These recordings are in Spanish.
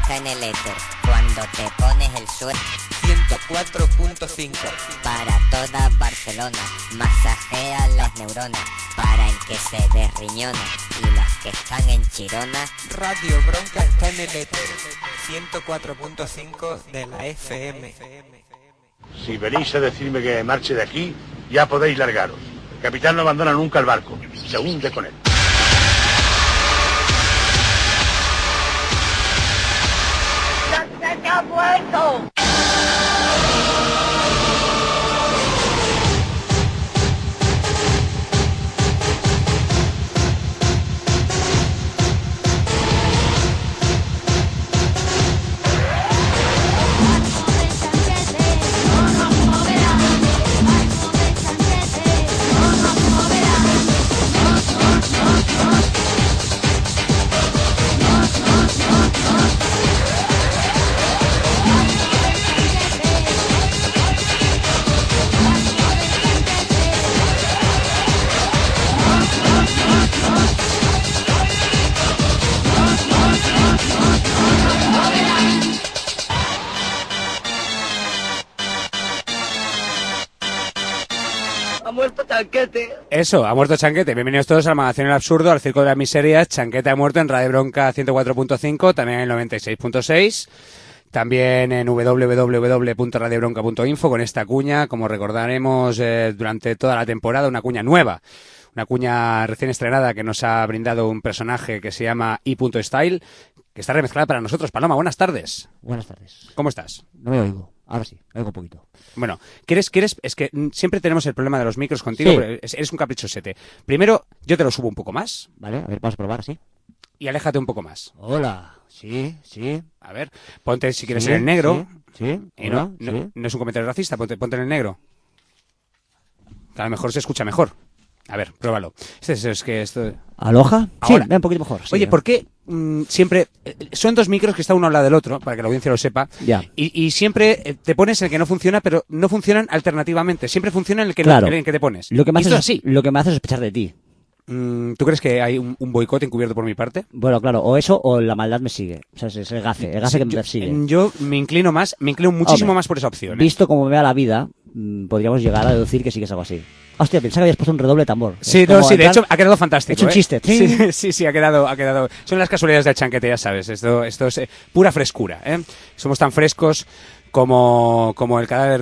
está en el éter. Cuando te pones el suelo 104.5 para toda Barcelona, masajea las neuronas para el que se desriñona y los que están en Chirona. Radio Bronca está en el éter 104.5 de la FM. Si venís a decirme que marche de aquí, ya podéis largaros. El capitán no abandona nunca el barco, se hunde con él. ¡Se ha muerto! Chanquete. Eso, ha muerto Chanquete. Bienvenidos todos a la Magazine del Absurdo, al Circo de las Miserias. Chanquete ha muerto en Radio Bronca 104.5, también en el 96.6, también en www.radiobronca.info con esta cuña, como recordaremos durante toda la temporada, una cuña nueva. Una cuña recién estrenada que nos ha brindado un personaje que se llama I.Style, que está remezclada para nosotros. Paloma, buenas tardes. Buenas tardes. ¿Cómo estás? No me oigo. Ahora sí, me oigo un poquito. Bueno, ¿quieres? Es que siempre tenemos el problema de los micros contigo, Sí. pero eres un caprichosete. Primero, yo te lo subo un poco más. Vale, a ver, vamos a probar, ¿sí? Y aléjate un poco más. Hola. Sí, sí. A ver, ponte si quieres Sí, en el negro. Sí. Y Hola, no sí. es un comentario racista, ponte en el negro. Que a lo mejor se escucha mejor. A ver, pruébalo. Es que esto... ¿Aloha? Ahora. Sí, ve un poquito mejor. Sí, Oye, ¿por qué siempre... son dos micros que están uno al lado del otro, para que la audiencia lo sepa, Ya. y siempre te pones en el que no funciona, pero no funcionan alternativamente. Siempre funciona en el que, Claro. en el que te pones. Lo que me Y hace esto es así. Lo que me hace sospechar de ti. ¿Tú crees que hay un boicot encubierto por mi parte? Bueno, claro, o eso o la maldad me sigue. O sea, es el gafe que me persigue. Yo me inclino muchísimo Hombre, más por esa opción. ¿eh? Visto como me va la vida, podríamos llegar a deducir que sí que es algo así. Hostia, pensaba que habías puesto un redoble de tambor. Sí, Es como, no, sí, en de plan, hecho ha quedado fantástico. he hecho un chiste. Sí, ha quedado. Son las casualidades del Chanquete, ya sabes. Esto es pura frescura, ¿eh? Somos tan frescos como el cadáver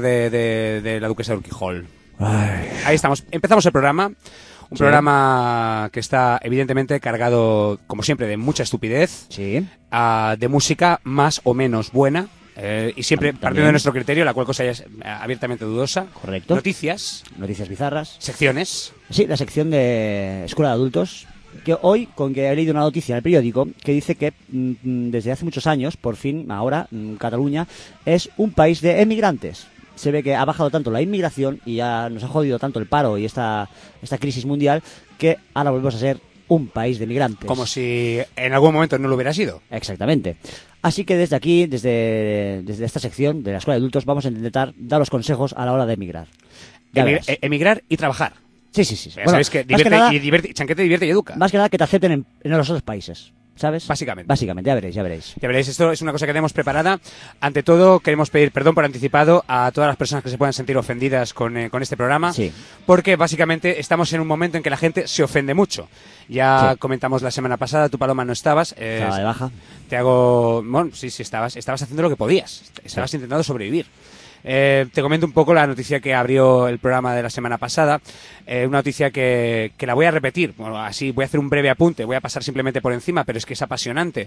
de la duquesa de Urquijol. Ay. Ahí estamos. Empezamos el programa. Un Sí. programa que está evidentemente cargado, como siempre, de mucha estupidez, Sí. de música más o menos buena. Y siempre También. partiendo de nuestro criterio, la cual cosa ya es abiertamente dudosa. Correcto. Noticias, Noticias bizarras. secciones. Sí, la sección de Escuela de Adultos. Que hoy, con que he leído una noticia en el periódico que dice que desde hace muchos años, por fin, ahora, Cataluña es un país de emigrantes. Se ve que ha bajado tanto la inmigración y ya nos ha jodido tanto el paro y esta crisis mundial que ahora volvemos a ser un país de emigrantes. Como si en algún momento no lo hubiera sido. Exactamente. Así que desde aquí, desde esta sección de la Escuela de Adultos, vamos a intentar daros consejos a la hora de emigrar. Ya verás. Emigrar y trabajar. Sí. Ya Bueno, sabéis que más que nada- Chanquete divierte y educa. Más que nada que te acepten en los otros países, ¿sabes? Básicamente. Básicamente, ya veréis. Ya veréis, esto es una cosa que tenemos preparada. Ante todo, queremos pedir perdón por anticipado a todas las personas que se puedan sentir ofendidas con este programa. Sí. Porque básicamente estamos en un momento en que la gente se ofende mucho. Ya Sí. comentamos la semana pasada, tú, Paloma, no estabas. Estaba de baja. Te hago... Bueno, sí, estabas haciendo lo que podías. Estabas intentando sobrevivir. Te comento un poco la noticia que abrió el programa de la semana pasada. Una noticia que la voy a repetir. Bueno, así voy a hacer un breve apunte. Voy a pasar simplemente por encima, pero es que es apasionante.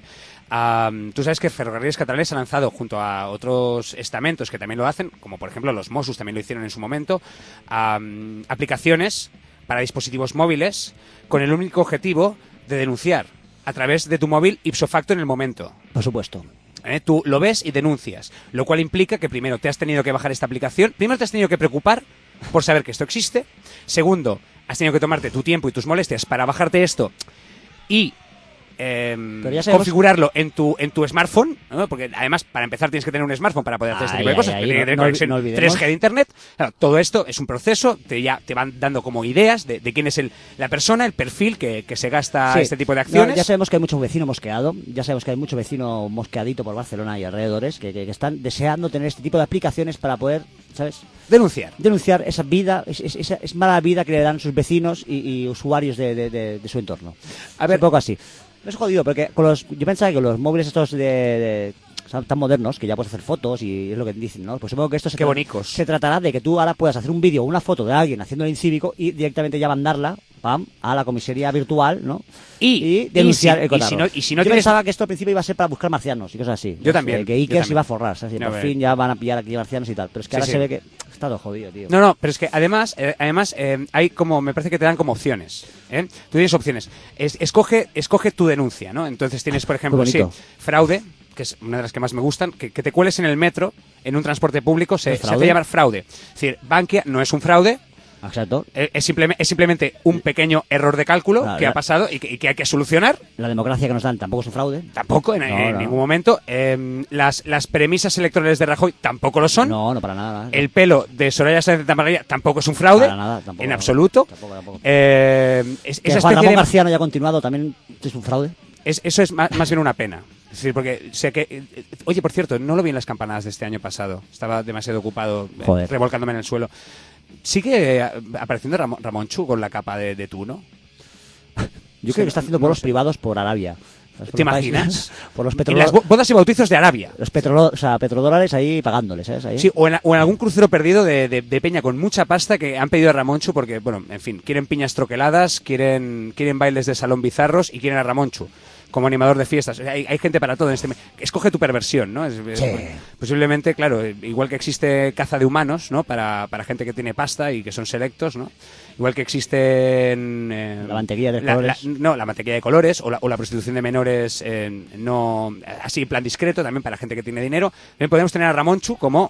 Tú sabes que Ferrocarriles Catalanes ha lanzado, junto a otros estamentos que también lo hacen, como por ejemplo los Mossos también lo hicieron en su momento, aplicaciones para dispositivos móviles con el único objetivo de denunciar a través de tu móvil ipso facto en el momento. Por supuesto. Tú lo ves y denuncias, lo cual implica que primero te has tenido que bajar esta aplicación, primero te has tenido que preocupar por saber que esto existe, segundo, has tenido que tomarte tu tiempo y tus molestias para bajarte esto y Pero ya sabemos- configurarlo en tu smartphone, ¿no? Porque además, para empezar, tienes que tener un smartphone para poder hacer este tipo de cosas. Tiene que tener conexión no olvidemos. 3G de internet. Claro, todo esto es un proceso, te van dando como ideas de quién es la persona, el perfil que se gasta Sí. este tipo de No, acciones. ya sabemos que hay mucho vecino mosqueado, ya sabemos que hay mucho vecino mosqueadito por Barcelona y alrededores que están deseando tener este tipo de aplicaciones para poder, ¿sabes?, denunciar esa vida, esa mala vida que le dan sus vecinos y usuarios de su entorno. A ver, un poco así. No es jodido, porque yo pensaba que con los móviles estos son tan modernos que ya puedes hacer fotos y es lo que dicen, ¿no? Pues supongo que esto Qué bonicos. se tratará de que tú ahora puedas hacer un vídeo o una foto de alguien haciendo el incívico y directamente ya mandarla, pam, a la comisaría virtual, ¿no? Y denunciar el cotarro. y si no yo tienes- pensaba que esto al principio iba a ser para buscar marcianos y cosas así. Yo también, Que yo Iker también. se iba a forrar, ¿sabes? Y No, por a fin ver. ya van a pillar aquí marcianos y tal. Pero es que Sí, ahora sí. se ve que está todo jodido, tío. No, pero es que además hay como, me parece que te dan como opciones, ¿eh? Tú tienes opciones. Escoge tu denuncia, ¿no? Entonces tienes, por ejemplo, Qué bonito. fraude, que es una de las que más me gustan, que te cueles en el metro, en un transporte público, se fraude? hace llamar fraude. Es decir, Bankia no es un fraude, Exacto. es simplemente un pequeño error de cálculo Claro, que ha pasado y que hay que solucionar. La democracia que nos dan tampoco es un fraude. Tampoco, en No. ningún momento. Las premisas electorales de Rajoy tampoco lo son. No, para nada. El pelo de Soraya Sáenz de Tamarilla tampoco es un fraude. Para nada, tampoco. En absoluto. Tampoco. Esa Que especie Juan Ramón de- García no haya continuado también es un fraude. eso es más bien una pena. Es decir, porque sé que... Oye, por cierto, no lo vi en las campanadas de este año pasado. Estaba demasiado ocupado Joder. revolcándome en el suelo. Sigue apareciendo Ramón Chu con la capa de tú, ¿no? Yo creo que está haciendo bolos privados por Arabia. ¿Sabes? Por ¿Te los países- imaginas? Por los En las bodas y bautizos de Arabia. los petrodólares ahí pagándoles, ¿sabes? Ahí. Sí, o en algún crucero perdido de peña con mucha pasta que han pedido a Ramonchu porque, bueno, en fin, quieren piñas troqueladas, quieren bailes de salón bizarros y quieren a Ramonchu como animador de fiestas. O sea, hay gente para todo en este... Escoge tu perversión, ¿no? Posiblemente, claro, igual que existe caza de humanos, ¿no? Para gente que tiene pasta y que son selectos, ¿no? Igual que existen... La mantequilla de colores. la mantequilla de colores o la prostitución de menores no así en plan discreto, también para gente que tiene dinero. También podemos tener a Ramonchu como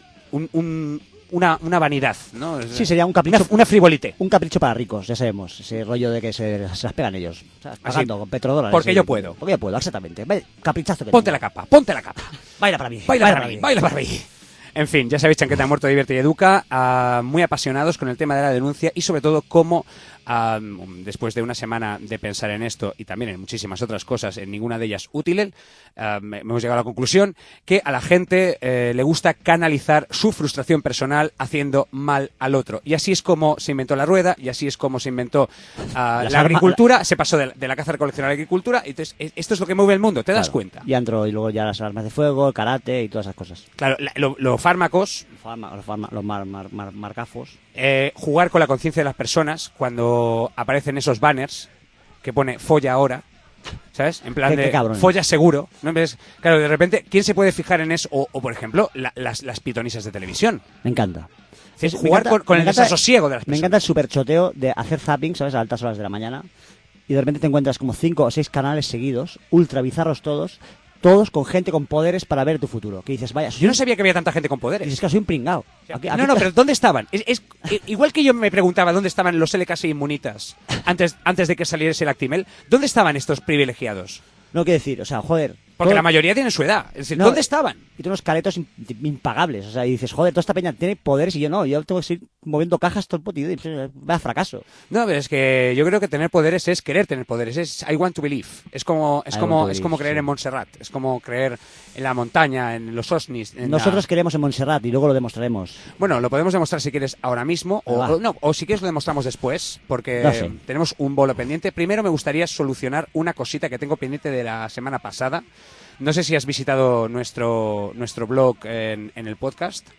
una vanidad, ¿no? Sí, sería un capricho. Una frivolité. Un capricho para ricos, ya sabemos. Ese rollo de que se las pegan ellos. O sea, pagando con petrodólares. Porque sí. yo puedo. Porque yo puedo, exactamente. Ve, caprichazo que Ponte tengo. la capa, ponte la capa. Baila para mí. Baila para mí. En fin, ya sabéis, Chanqueta Muerto Divierte y Educa, muy apasionados con el tema de la denuncia y sobre todo cómo, después de una semana de pensar en esto y también en muchísimas otras cosas, en ninguna de ellas útiles, hemos llegado a la conclusión que a la gente le gusta canalizar su frustración personal haciendo mal al otro. Y así es como se inventó la rueda y así es como se inventó la agricultura, se pasó de la caza-recolección a la agricultura y entonces esto es lo que mueve el mundo, ¿te das cuenta? Y entró, y luego ya las armas de fuego, el karate y todas esas cosas. Claro, los fármacos, Los marcafos. jugar con la conciencia de las personas cuando aparecen esos banners que pone folla ahora, ¿sabes? En plan Qué de cabrón. folla seguro, ¿no? Entonces, claro, de repente, ¿quién se puede fijar en eso? O por ejemplo, las pitonisas de televisión. Me encanta. Es decir, Me jugar encanta- con me el encanta- desasosiego de las Me personas. encanta el superchoteo de hacer zapping, ¿sabes? A altas horas de la mañana. Y de repente te encuentras como 5 o 6 canales seguidos, ultra bizarros todos con gente con poderes para ver tu futuro. Que dices, vaya, Yo no sabía que había tanta gente con poderes. dices que soy un pringao. No, pero ¿dónde estaban? Igual que yo me preguntaba dónde estaban los LKS inmunitas antes de que saliese el Actimel, ¿dónde estaban estos privilegiados? No quiero decir, o sea, joder. Porque todo- la mayoría tienen su edad. Es decir, No, ¿dónde estaban? Y tú unos caretos impagables. O sea, y dices, joder, toda esta peña tiene poderes y yo no. Yo tengo que seguir moviendo cajas todo el puto día. Y vaya fracaso. No, pero es que yo creo que tener poderes es querer tener poderes. Es I want to believe. Es como creer sí. en Montserrat. Es como creer en la montaña, en los OSNIs. Nosotros queremos en Montserrat y luego lo demostraremos. Bueno, lo podemos demostrar si quieres ahora mismo Ah. o si quieres lo demostramos después, porque No sé. tenemos un bolo pendiente. Primero me gustaría solucionar una cosita que tengo pendiente de la semana pasada. No sé si has visitado nuestro blog en el podcast.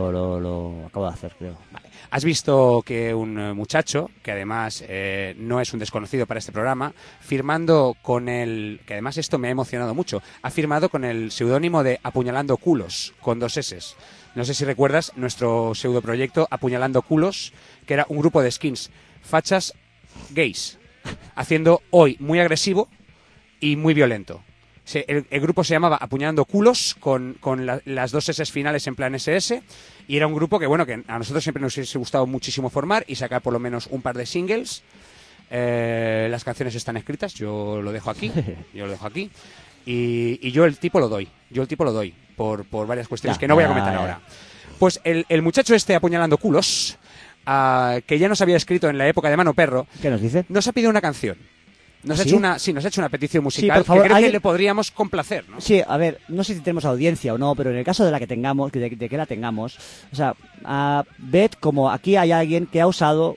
Lo acabo de hacer, creo. Has visto que un muchacho, que además no es un desconocido para este programa, firmando con el... que además esto me ha emocionado mucho, ha firmado con el seudónimo de Apuñalando Culos, con 2 S. No sé si recuerdas nuestro pseudoproyecto Apuñalando Culos, que era un grupo de skins fachas gays, haciendo hoy muy agresivo y muy violento. El grupo se llamaba Apuñalando Culos con las 2 S finales en plan SS y era un grupo que bueno que a nosotros siempre nos hubiese gustado muchísimo formar y sacar por lo menos un par de singles Las canciones están escritas, yo lo dejo aquí. Y yo el tipo lo doy. Por varias cuestiones que no voy a comentar ahora. Pues el muchacho este apuñalando culos, que ya nos había escrito en la época de Mano Perro, ¿qué nos dice? Nos ha pedido una canción. Nos ha hecho una petición musical, por favor, que creo que le podríamos complacer, ¿no? Sí, a ver, no sé si tenemos audiencia o no, pero en el caso de la que tengamos, de que la tengamos, o sea, ved como aquí hay alguien que ha usado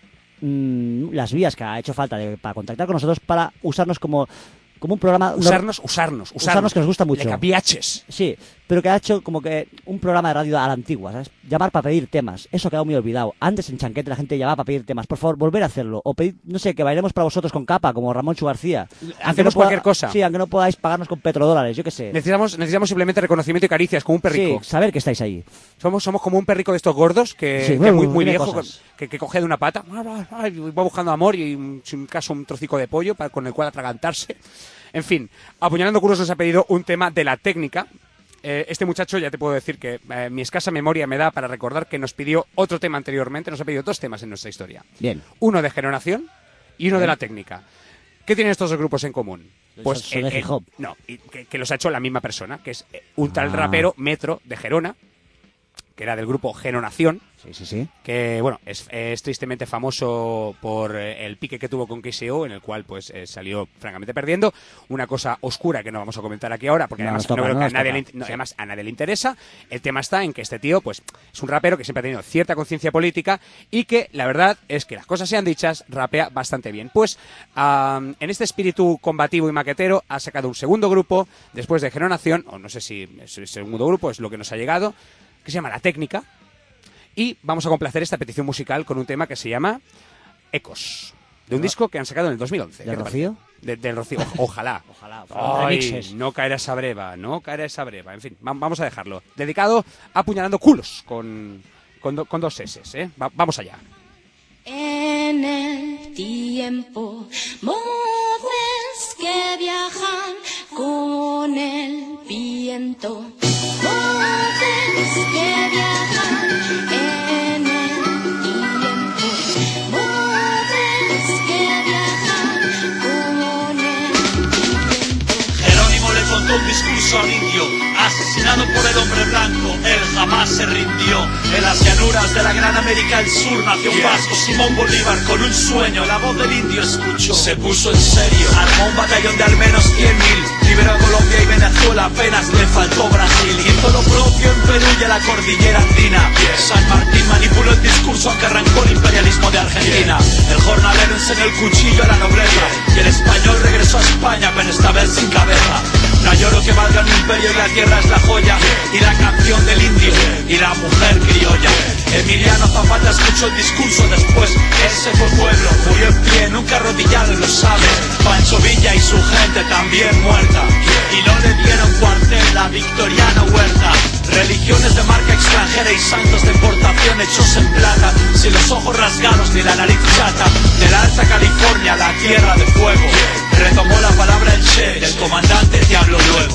las vías que ha hecho falta para contactar con nosotros para usarnos como un programa... Usarnos, que nos gusta mucho. Le capiaches. Sí, pero que ha hecho como que un programa de radio a la antigua, ¿sabes? Llamar para pedir temas. Eso ha quedado muy olvidado. Antes en Chanquete la gente llamaba para pedir temas. Por favor, volver a hacerlo. O pedir, no sé, que bailemos para vosotros con capa, como Ramón Chu García. Hacemos cualquier cosa. Sí, aunque no podáis pagarnos con petrodólares, yo qué sé. Necesitamos simplemente reconocimiento y caricias, como un perrico. Sí, saber que estáis ahí. Somos como un perrico de estos gordos, que muy viejo, que coge de una pata, y va buscando amor y, si un caso, un trocico de pollo con el cual atragantarse. En fin, Apuñalando Culos nos ha pedido un tema de La Técnica. Este muchacho, ya te puedo decir que mi escasa memoria me da para recordar que nos pidió otro tema anteriormente. Nos ha pedido 2 temas en nuestra historia. Bien. Uno de Generación y uno de La Técnica. ¿Qué tienen estos 2 grupos en común? Pues son de hip hop. No, que los ha hecho la misma persona, que es un tal rapero Metro de Gerona, que era del grupo Genonación. Sí. Que, bueno, es tristemente famoso por el pique que tuvo con KCO, en el cual, pues, salió francamente perdiendo. Una cosa oscura que no vamos a comentar aquí ahora, porque además a nadie le interesa. El tema está en que este tío, pues, es un rapero que siempre ha tenido cierta conciencia política y que, la verdad, es que las cosas sean dichas, rapea bastante bien. Pues, en este espíritu combativo y maquetero, ha sacado un segundo grupo, después de Genonación, o no sé si es el segundo grupo, es lo que nos ha llegado, que se llama La Técnica. Y vamos a complacer esta petición musical con un tema que se llama Ecos, de un disco que han sacado en el 2011. ¿Del Rocío? Del Rocío, ojalá. Ay, no caerá esa breva. En fin, vamos a dejarlo. Dedicado a Apuñalando Culos, con 2 S, ¿eh? Vamos allá. En el tiempo, voces que viajan con el viento. Voces que viajan en el tiempo. Voces que viajan con el viento. Jerónimo le contó un discurso al indio, asesinado por el hombre blanco, él jamás se rindió. En las llanuras de la gran América del Sur nació un vasco, Simón Bolívar, con un sueño, la voz del indio escuchó. Se puso en serio, armó un batallón de al menos 100.000, liberó a Colombia y Venezuela, apenas le faltó Brasil. Hizo lo propio en Perú y en la cordillera andina. San Martín manipuló el discurso aunque arrancó el imperialismo de Argentina. El jornalero enseñó el cuchillo a la nobleza y el español regresó a España, pero esta vez sin cabeza. No hay oro que valga un imperio y la tierra es la joya, y la canción del indio y la mujer criolla. Emiliano Zapata escuchó el discurso, después ese fue pueblo, murió en pie, nunca arrodillado, lo sabe. Pancho Villa y su gente también muerta, y no le dieron cuartel la victoriana Huerta. Religiones de marca extranjera y santos de importación hechos en plata, sin los ojos rasgados ni la nariz chata. De la Alta California, la tierra de fuego, retomó la palabra el Che, del comandante te hablo luego.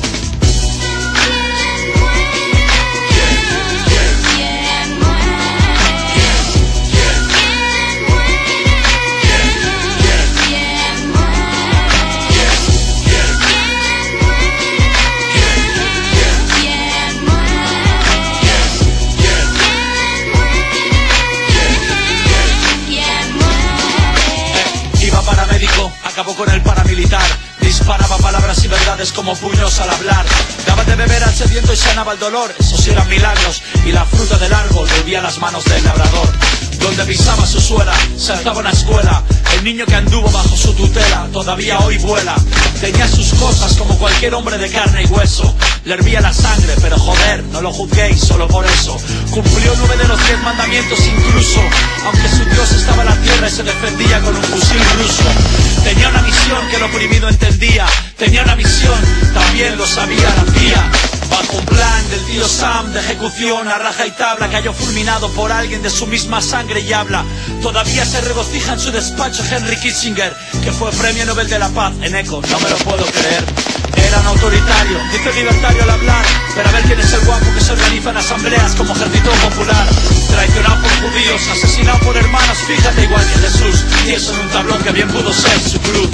Acabó con el paramilitar, disparaba palabras y verdades como puños al hablar. Daba de beber al sediento y sanaba el dolor, esos sí eran milagros. Y la fruta del árbol volvía a las manos del labrador. Donde pisaba su suela, se alzaba una escuela. El niño que anduvo bajo su tutela, todavía hoy vuela. Tenía sus cosas como cualquier hombre de carne y hueso. Le hervía la sangre, pero joder, no lo juzguéis solo por eso. Cumplió 9 de los 10 mandamientos incluso, aunque su Dios estaba en la tierra y se defendía con un fusil ruso. Tenía una misión que el oprimido entendía. Tenía una misión, también lo sabía la CIA. Bajo un plan del tío Sam de ejecución a raja y tabla, cayó fulminado por alguien de su misma sangre y habla. Todavía se regocija en su despacho Henry Kissinger, que fue premio Nobel de la Paz en ECO, no me lo puedo creer. Era un autoritario, dice libertario al hablar, pero a ver quién es el guapo que se organiza en asambleas como ejército popular. Traicionado por judíos, asesinado por hermanos más, fíjate igual que Jesús, y eso en un tablón que bien pudo ser su cruz.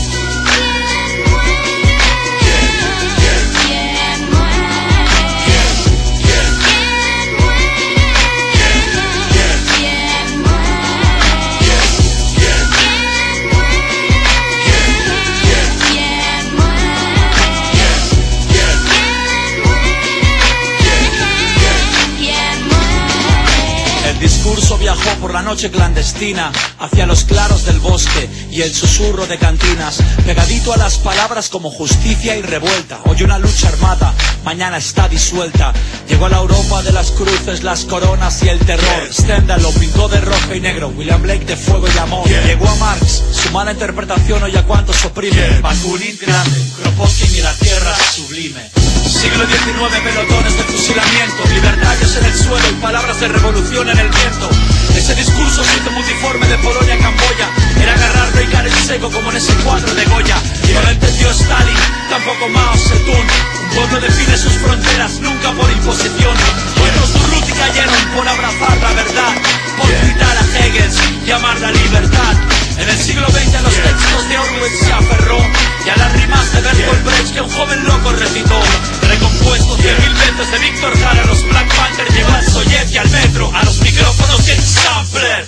El discurso viajó por la noche clandestina hacia los claros del bosque y el susurro de cantinas, pegadito a las palabras como justicia y revuelta. Hoy una lucha armada, mañana está disuelta. Llegó a la Europa de las cruces, las coronas y el terror. Stendhal lo pintó de rojo y negro, William Blake de fuego y amor. Llegó a Marx, su mala interpretación hoy a cuantos oprime. Bakunin grande, Kropotkin y la tierra sublime. Siglo XIX, pelotones de fusilamiento, libertarios en el suelo y palabras de revolución en el viento. Ese discurso se hizo multiforme de Polonia a Camboya. Era agarrarlo y caer en seco como en ese cuadro de Goya. No lo entendió Stalin, tampoco Mao Zedong. Un pueblo define sus fronteras, nunca por imposición. Otros Durruti cayeron por abrazar la verdad, por gritar a Hegel, llamar la libertad. En el siglo XX a los textos de Orwell se aferró y a las rimas de Bertolt Brecht que un joven loco recitó. Recompuesto 100.000 veces de Víctor Jara, a los Black Panther llegó al Soyet y al metro, a los micrófonos y el sampler.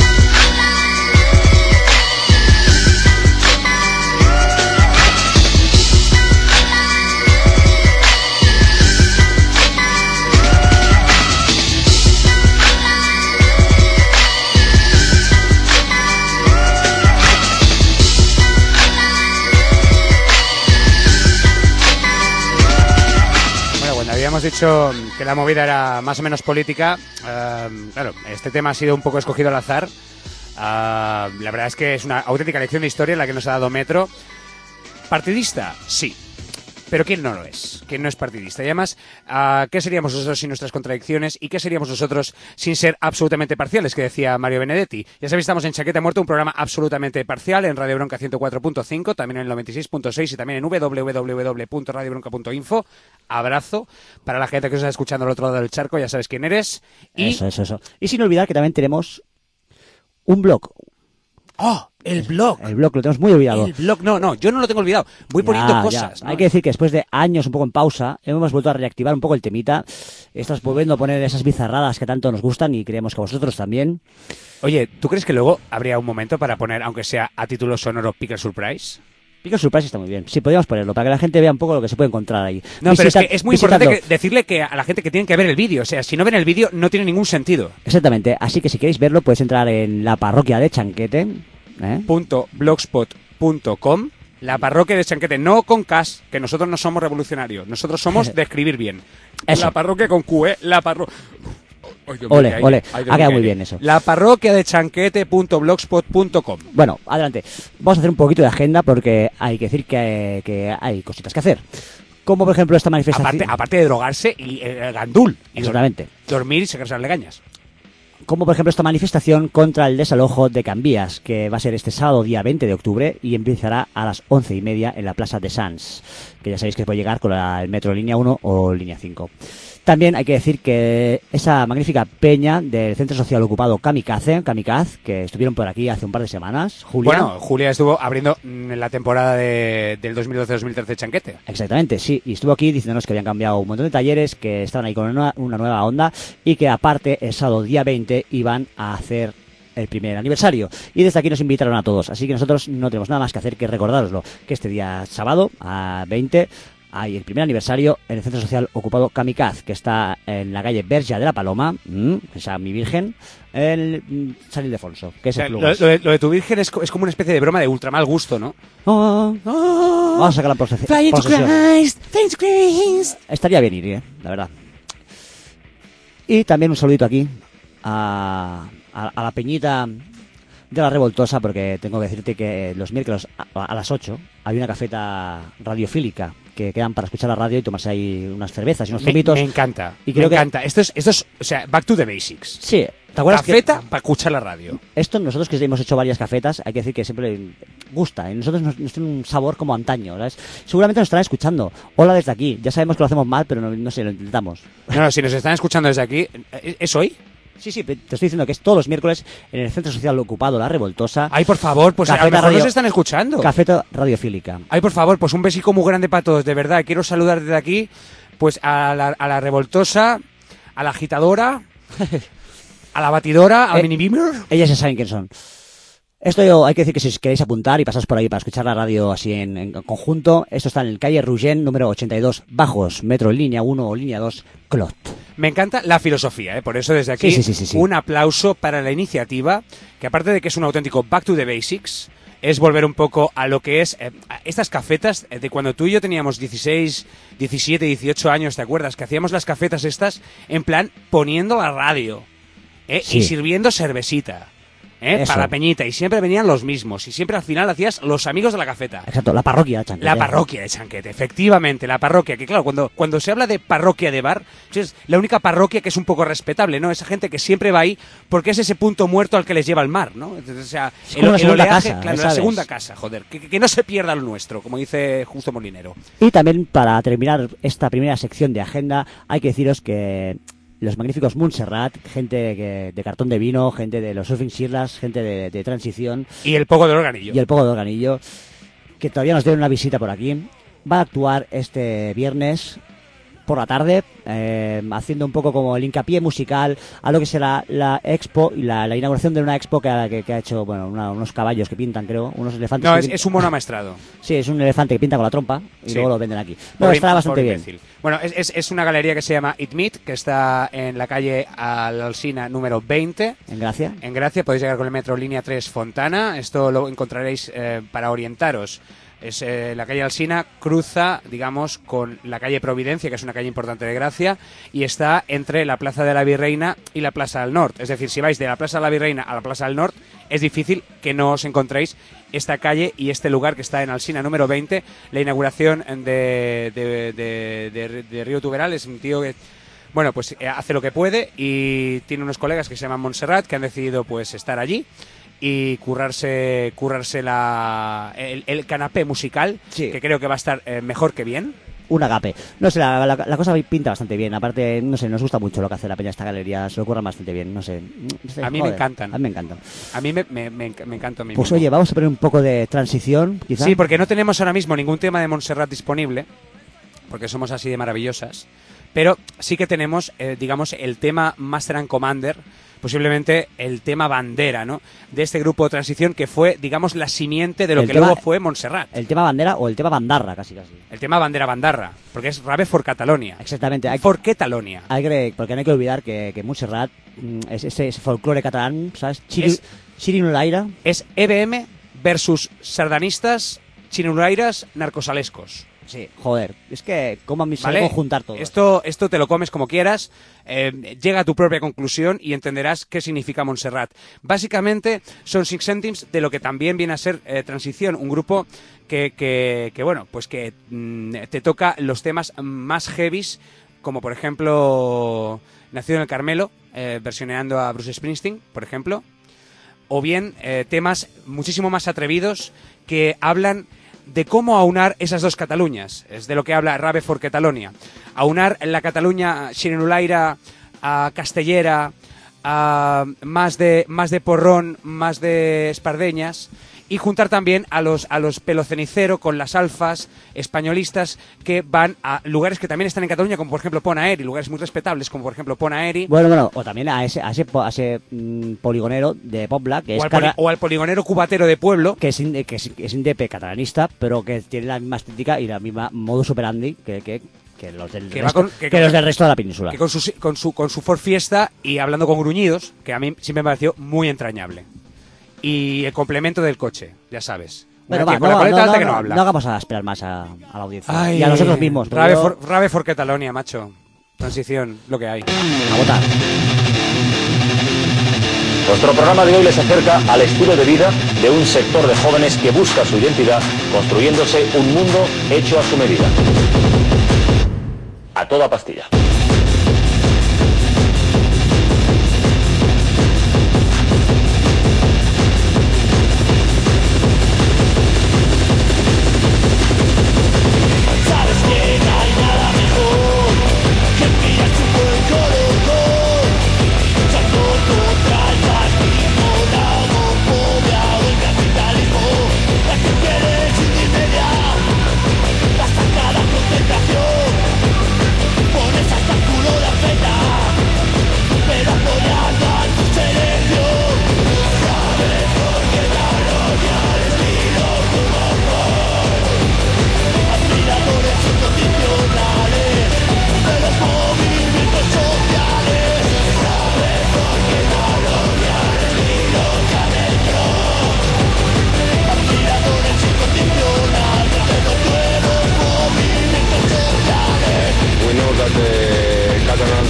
Habíamos dicho que la movida era más o menos política. Claro, este tema ha sido un poco escogido al azar. La verdad es que es una auténtica lección de historia la que nos ha dado Metro. ¿Partidista? Sí. Pero ¿quién no lo es? ¿Quién no es partidista? Y además, ¿qué seríamos nosotros sin nuestras contradicciones? ¿Y qué seríamos nosotros sin ser absolutamente parciales? Que decía Mario Benedetti. Ya sabéis, estamos en Chaqueta Muerto, un programa absolutamente parcial en Radio Bronca 104.5, también en el 96.6 y también en www.radiobronca.info. Abrazo para la gente que os está escuchando al otro lado del charco, ya sabes quién eres. Y... Eso. Y sin olvidar que también tenemos un blog. ¡Oh! El blog. El blog, lo tenemos muy olvidado. El blog, no, yo no lo tengo olvidado. Voy poniendo cosas. ¿No? Hay que decir que después de años un poco en pausa, hemos vuelto a reactivar un poco el temita. Estamos volviendo a poner esas bizarradas que tanto nos gustan y creemos que a vosotros también. Oye, ¿tú crees que luego habría un momento para poner, aunque sea a título sonoro, Pickle Surprise? Pickle Surprise está muy bien. Sí, podríamos ponerlo, para que la gente vea un poco lo que se puede encontrar ahí. No, pero es que es muy importante decirle que a la gente que tienen que ver el vídeo. O sea, si no ven el vídeo, no tiene ningún sentido. Exactamente. Así que si queréis verlo, podéis entrar en la parroquia de Chanquete. .blogspot.com. La parroquia de Chanquete, no con Cas, que nosotros no somos revolucionarios, nosotros somos de escribir bien. Eso. La parroquia con Q, la parroquia. Ole, ha quedado muy bien eso. La parroquia de chanquete.blogspot.com. Bueno, adelante. Vamos a hacer un poquito de agenda porque hay que decir que hay cositas que hacer. Como por ejemplo esta manifestación. Aparte de drogarse y el gandul. Exactamente. Dormir y sacarse las legañas. Como por ejemplo esta manifestación contra el desalojo de Cambias, que va a ser este sábado día 20 de octubre y empezará a las 11:30 en la Plaza de Sants, que ya sabéis que puede llegar con el metro línea 1 o línea 5. También hay que decir que esa magnífica peña del Centro Social Ocupado Kamikaz, que estuvieron por aquí hace un par de semanas, Julia. Bueno, Julia estuvo abriendo la temporada del 2012-2013 Chanquete. Exactamente, sí, y estuvo aquí diciéndonos que habían cambiado un montón de talleres, que estaban ahí con una nueva onda y que aparte el sábado día 20 iban a hacer el primer aniversario. Y desde aquí nos invitaron a todos, así que nosotros no tenemos nada más que hacer que recordároslo, que este día sábado a 20 hay el primer aniversario en el Centro Social Ocupado Kamikaz, que está en la calle Verja de la Paloma, esa mi virgen, el San Ildefonso, que es el lo de tu virgen es como una especie de broma de ultra mal gusto, ¿no? Vamos a sacar la procesión. Flying to Christ, flying to Christ. Estaría bien ir, la verdad. Y también un saludito aquí a la peñita de la Revoltosa, porque tengo que decirte que los miércoles a las 8 hay una cafeta radiofílica que quedan para escuchar la radio y tomarse ahí unas cervezas y unos zumitos. Me encanta, y creo me encanta. Esto es, o sea, back to the basics. Sí, ¿te acuerdas? Cafeta para escuchar la radio. Esto nosotros que hemos hecho varias cafetas, hay que decir que siempre gusta. Y nosotros nos tiene un sabor como antaño, ¿sabes? Seguramente nos estarán escuchando. Hola desde aquí. Ya sabemos que lo hacemos mal, pero no sé, lo intentamos. No, si nos están escuchando desde aquí, ¿es hoy? Sí, te estoy diciendo que es todos los miércoles en el Centro Social Ocupado La Revoltosa. Ay, por favor, pues a lo Cafeta mejor Radio- nos están escuchando. Cafeta Radiofílica. Ay, por favor, pues un besico muy grande para todos, de verdad. Quiero saludar desde aquí, pues a la revoltosa, a la agitadora, a la batidora, al mini beamer. Ellas ya saben quién son. Esto hay que decir que si os queréis apuntar y pasaros por ahí para escuchar la radio así en conjunto, esto está en el calle Rugén, número 82, Bajos, metro línea 1 o línea 2, Clot. Me encanta la filosofía, por eso desde aquí Sí. un aplauso para la iniciativa, que aparte de que es un auténtico back to the basics, es volver un poco a lo que es a estas cafetas de cuando tú y yo teníamos 16, 17, 18 años, ¿te acuerdas? Que hacíamos las cafetas estas en plan poniendo la radio Sí. y sirviendo cervecita. Eso. Para la peñita, y siempre venían los mismos, y siempre al final hacías los amigos de la cafeta. Exacto, la parroquia de Chanquete. La parroquia de Chanquete, efectivamente, la parroquia, que claro, cuando se habla de parroquia de bar, es la única parroquia que es un poco respetable, ¿no? Esa gente que siempre va ahí porque es ese punto muerto al que les lleva el mar, ¿no? Entonces, o sea, Es como una segunda oleaje, casa, claro, la ¿sabes? segunda casa, joder, que no se pierda lo nuestro, como dice Justo Molinero. Y también, para terminar esta primera sección de agenda, hay que deciros que los magníficos Montserrat, gente de cartón de vino, gente de los Surfing Shirlas, gente de transición Y el poco del organillo. y el Poco de Organillo, que todavía nos dieron una visita por aquí, va a actuar este viernes por la tarde, haciendo un poco como el hincapié musical a lo que será la expo y la inauguración de una expo que ha hecho, bueno, unos caballos que pintan, creo, unos elefantes. No, que es pintan. un mono amaestrado. Sí, es un elefante que pinta con la trompa y Sí. luego lo venden aquí. No, Pobre- estará bastante pobre bien. imbécil. Bueno, es una galería que se llama It Meet, que está en la calle Alsina número 20. En Gracia. En Gracia podéis llegar con el metro línea 3 Fontana. Esto lo encontraréis para orientaros. Es la calle Alsina cruza, digamos, con la calle Providencia, que es una calle importante de Gracia, y está entre la Plaza de la Virreina y la Plaza del Norte. Es decir, si vais de la Plaza de la Virreina a la Plaza del Norte, es difícil que no os encontréis esta calle y este lugar que está en Alsina número 20. La inauguración de Río Tuberal es un tío que, bueno, pues hace lo que puede y tiene unos colegas que se llaman Montserrat que han decidido pues estar allí y currarse el canapé musical, Sí. que creo que va a estar mejor que bien. Un agape. No sé, la cosa pinta bastante bien. Aparte, no sé, nos gusta mucho lo que hace la peña esta galería. Se lo ocurran bastante bien, no sé. A mí me encantan. A mí me encantan. A mí me encanta a mí Pues mismo. oye, vamos a poner un poco de transición, quizá. Sí, porque no tenemos ahora mismo ningún tema de Montserrat disponible, porque somos así de maravillosas, pero sí que tenemos, digamos, el tema Master and Commander, posiblemente el tema bandera, ¿no?, de este grupo de transición que fue, digamos, la simiente de lo El que tema- luego fue Montserrat. El tema bandera o el tema bandarra, casi. El tema bandera bandarra, porque es Rave for Catalonia. Exactamente. For Catalonia. Porque no hay que olvidar que Montserrat es ese folclore catalán, ¿sabes? Es- Chirinolaira. Es EBM versus sardanistas, chinurairas, narcosalescos. Sí, joder. Es que, ¿cómo a mí se ¿Vale? puede juntar todo? Esto te lo comes como quieras, llega a tu propia conclusión y entenderás qué significa Montserrat. Básicamente son Six Centimes de lo que también viene a ser Transición, un grupo que bueno, pues que te toca los temas más heavies, como por ejemplo Nacido en el Carmelo, versioneando a Bruce Springsteen, por ejemplo, o bien temas muchísimo más atrevidos que hablan de cómo aunar esas dos Cataluñas. Es de lo que habla Rave for Catalonia. Aunar la Cataluña xirinulaira, castellera, más de porrón, más de espardeñas, y juntar también a los pelocenicero con las alfas españolistas que van a lugares que también están en Cataluña, como por ejemplo Ponaeri, lugares muy respetables como por ejemplo Ponaeri, Bueno, o también a ese poligonero de Pobla, que es o al poligonero cubatero de pueblo, que es indepe catalanista, pero que tiene la misma estética y la misma modus operandi que los del Que va resto, con- que- que los del resto de la península. que con su Ford Fiesta y hablando con gruñidos, que a mí siempre me pareció muy entrañable. Y el complemento del coche, ya sabes. Bueno, Una va, tía con la coleta alta que no habla. no hagamos a esperar más a la audiencia. Ay, y a nosotros mismos. porque Rave for Catalonia, macho. Transición, lo que hay. a votar. Nuestro programa de hoy les acerca al estilo de vida de un sector de jóvenes que busca su identidad construyéndose un mundo hecho a su medida. A toda pastilla. Que pillas tu buen colocón, ya no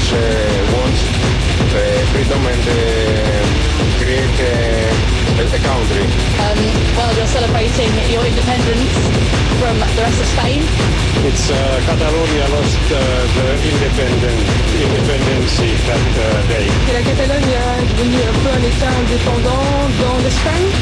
Belarus wants freedom and create a country. Well, you're celebrating your independence from the rest of Spain. It's Catalonia lost the independency that day. Et la Catalogne est devenue un peu un État indépendant dans l'Espagne.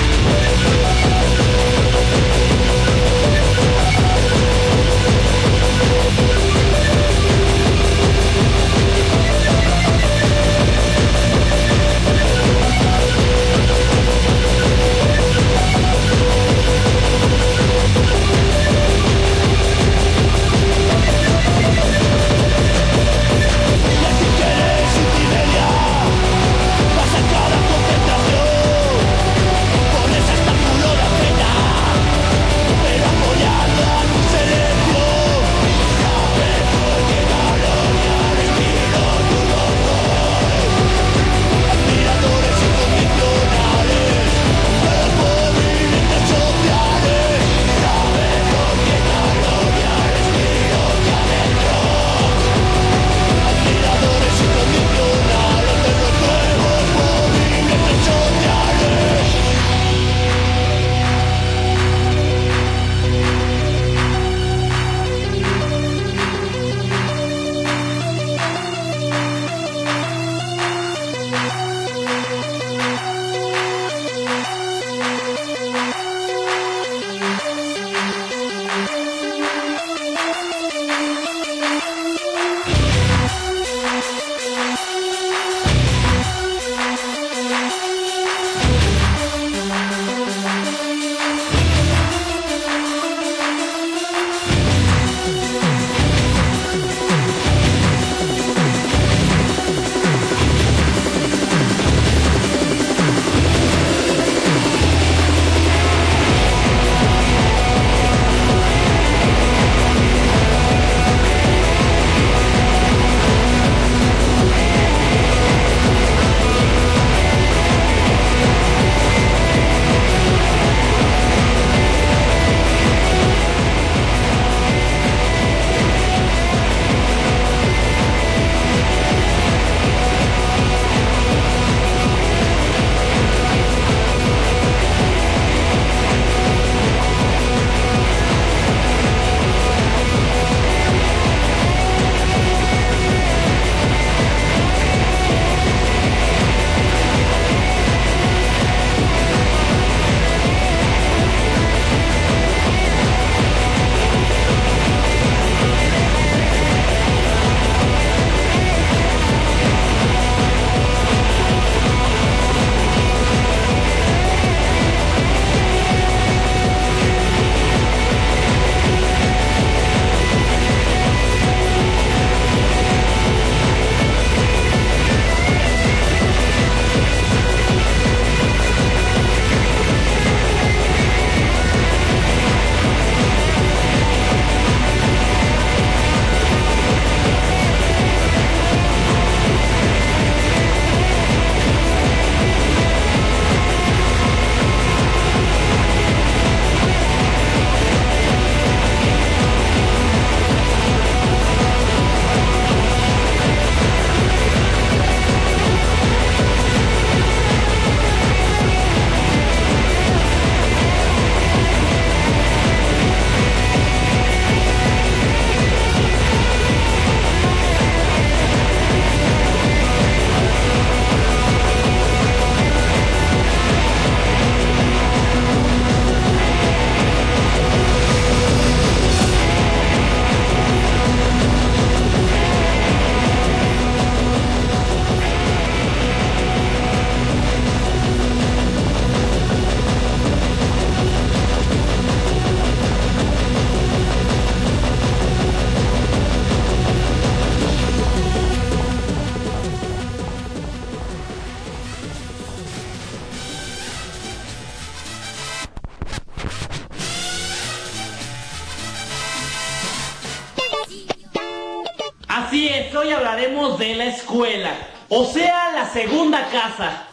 Así es, hoy hablaremos de la escuela, o sea, la segunda casa.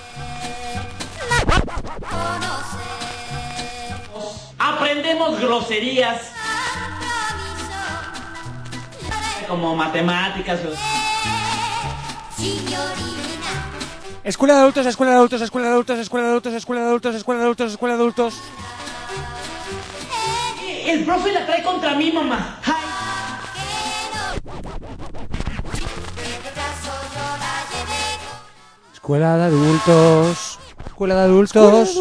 Aprendemos groserías como matemáticas, Escuela de adultos, escuela de adultos, escuela de adultos, escuela de adultos, escuela de adultos, escuela de adultos, escuela de adultos. El profe la trae contra mí, mamá. Ay. Escuela de adultos. Escuela de adultos.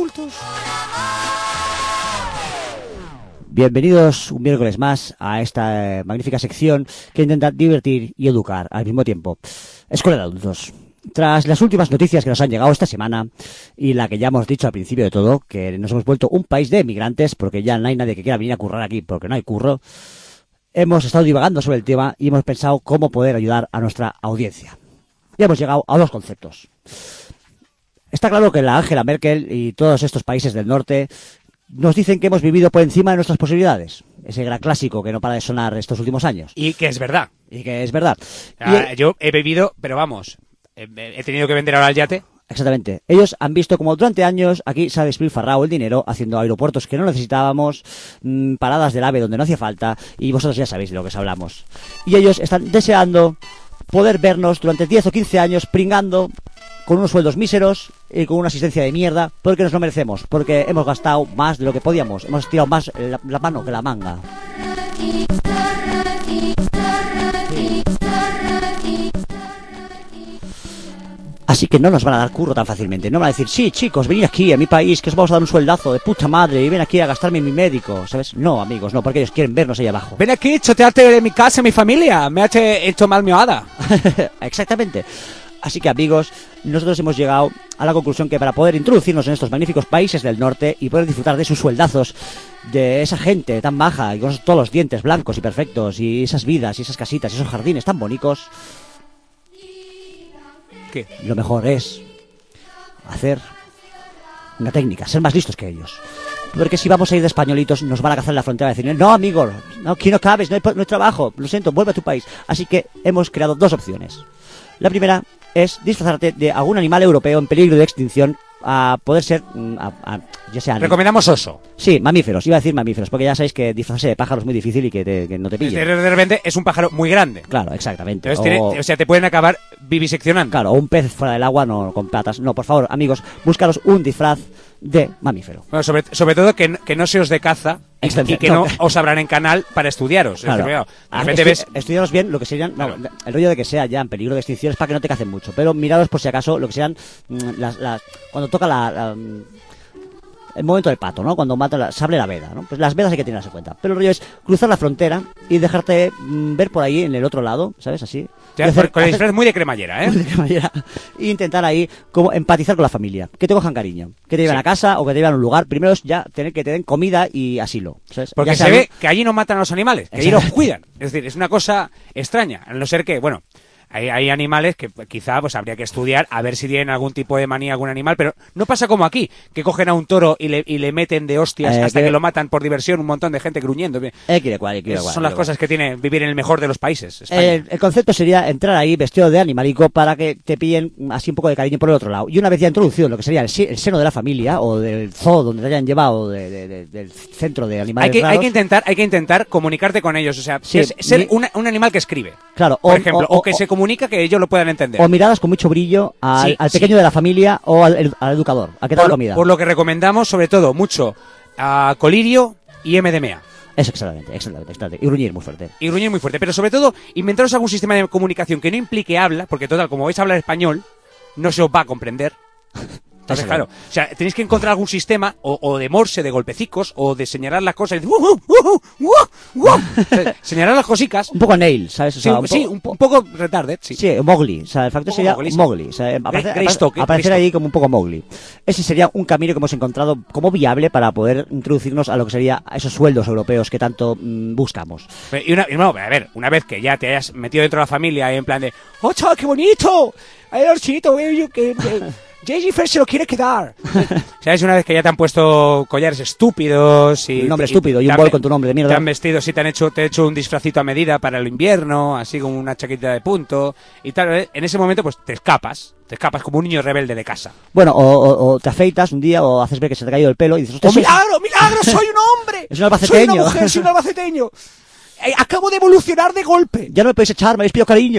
Bienvenidos un miércoles más a esta magnífica sección que intenta divertir y educar al mismo tiempo. Escuela de adultos. Tras las últimas noticias que nos han llegado esta semana y la que ya hemos dicho al principio de todo, que nos hemos vuelto un país de emigrantes porque ya no hay nadie que quiera venir a currar aquí porque no hay curro, hemos estado divagando sobre el tema y hemos pensado cómo poder ayudar a nuestra audiencia. Y hemos llegado a dos conceptos. Está claro que la Angela Merkel y todos estos países del norte nos dicen que hemos vivido por encima de nuestras posibilidades. Ese gran clásico que no para de sonar estos últimos años. Y que es verdad. Y que es verdad. Yo he vivido, pero vamos, he tenido que vender ahora el yate. Exactamente. Ellos han visto como durante años aquí se ha despilfarrado el dinero haciendo aeropuertos que no necesitábamos, paradas del AVE donde no hacía falta, y vosotros ya sabéis de lo que os hablamos. Y ellos están deseando poder vernos durante 10 o 15 años pringando con unos sueldos míseros y con una asistencia de mierda, porque nos lo merecemos, porque hemos gastado más de lo que podíamos, hemos tirado más la mano que la manga. Así que no nos van a dar curro tan fácilmente. No van a decir, sí, chicos, venid aquí a mi país, que os vamos a dar un sueldazo de puta madre y ven aquí a gastarme en mi médico, ¿sabes? No, amigos, no, porque ellos quieren vernos ahí abajo. Ven aquí, choteate de mi casa, mi familia, me ha hecho mal mioada. Exactamente. Así que, amigos, nosotros hemos llegado a la conclusión que para poder introducirnos en estos magníficos países del norte y poder disfrutar de sus sueldazos, de esa gente tan baja y con todos los dientes blancos y perfectos y esas vidas y esas casitas y esos jardines tan bonitos, ¿qué? Lo mejor es hacer una técnica, ser más listos que ellos. Porque si vamos a ir de españolitos nos van a cazar en la frontera y decir, no, amigo, no, aquí no cabes, no hay trabajo, lo siento, vuelve a tu país. Así que hemos creado dos opciones. La primera es disfrazarte de algún animal europeo en peligro de extinción, a poder ser, ya sea... Recomendamos oso. Sí, mamíferos, iba a decir mamíferos, porque ya sabéis que disfrazarse de pájaro es muy difícil y que no te pillen. De repente es un pájaro muy grande. Claro, exactamente. Entonces o sea, te pueden acabar viviseccionando. Claro, o un pez fuera del agua no con patas. No, por favor, amigos, buscaros un disfraz de mamífero. Bueno, sobre todo que no se os de caza y que no os abran en canal para estudiaros. Claro. Estudiaros bien lo que serían... Claro. El rollo de que sea ya en peligro de extinción es para que no te cacen mucho. Pero miraros por si acaso lo que sean cuando toca el momento del pato, ¿no? Cuando se abre la veda, ¿no? Pues las vedas hay que tenerlas en cuenta. Pero el rollo es cruzar la frontera y dejarte ver por ahí en el otro lado, ¿sabes? Así. Con el disfraz muy de cremallera, ¿eh? Muy de cremallera. E intentar ahí como empatizar con la familia. Que te cojan cariño. Que te lleven a casa o que te lleven a un lugar. Primero es ya tener que te den comida y asilo, ¿sabes? Porque se ve que allí no matan a los animales, que allí los cuidan. Es decir, es una cosa extraña. A no ser que, bueno... Hay animales que quizá pues habría que estudiar a ver si tienen algún tipo de manía algún animal, pero no pasa como aquí, que cogen a un toro y le meten de hostias hasta que lo matan por diversión, un montón de gente gruñendo. Son las cosas que tiene vivir en el mejor de los países. El concepto sería entrar ahí vestido de animalico para que te pillen así un poco de cariño por el otro lado. Y una vez ya introducido en lo que sería el seno de la familia o del zoo donde te hayan llevado del centro de animales raros, hay que intentar comunicarte con ellos, o sea, ser un animal que escribe. Claro, por ejemplo, o que se comunica que ellos lo puedan entender. O miradas con mucho brillo al pequeño de la familia o al educador, al que te da comida. Por lo que recomendamos, sobre todo, mucho a colirio y MDMA. Eso, exactamente. Y gruñir muy fuerte. Pero sobre todo, inventaros algún sistema de comunicación que no implique habla, porque total, como vais a hablar español, no se os va a comprender. Entonces, claro, o sea, tenéis que encontrar algún sistema o de morse, de golpecicos, o de señalar las cosas y señalar las cosicas. Un poco nail, ¿sabes? O sea, un poco retarded, sí. Sí, Mowgli, o sea, el factor sería Mowgli. O sea, aparecer ahí como un poco Mowgli. Ese sería un camino que hemos encontrado como viable para poder introducirnos a lo que sería a esos sueldos europeos que tanto buscamos. Una vez que ya te hayas metido dentro de la familia en plan de ¡oh, chaval, qué bonito! ¡Ay, Orchito, Jennifer se lo quiere quedar! ¿Sabes? Una vez que ya te han puesto collares estúpidos y... Un nombre estúpido y un bol con tu nombre de mierda. Te han vestido, sí, te he hecho un disfrazito a medida para el invierno, así como una chaqueta de punto y tal. En ese momento, pues, te escapas como un niño rebelde de casa. Bueno, o te afeitas un día o haces ver que se te ha caído el pelo y dices... ¡Oh, milagro! ¡Soy un hombre! Es un albaceteño. ¡Soy una mujer, soy un albaceteño! Acabo de evolucionar de golpe. Ya no me podéis echar, me habéis pedido cariño.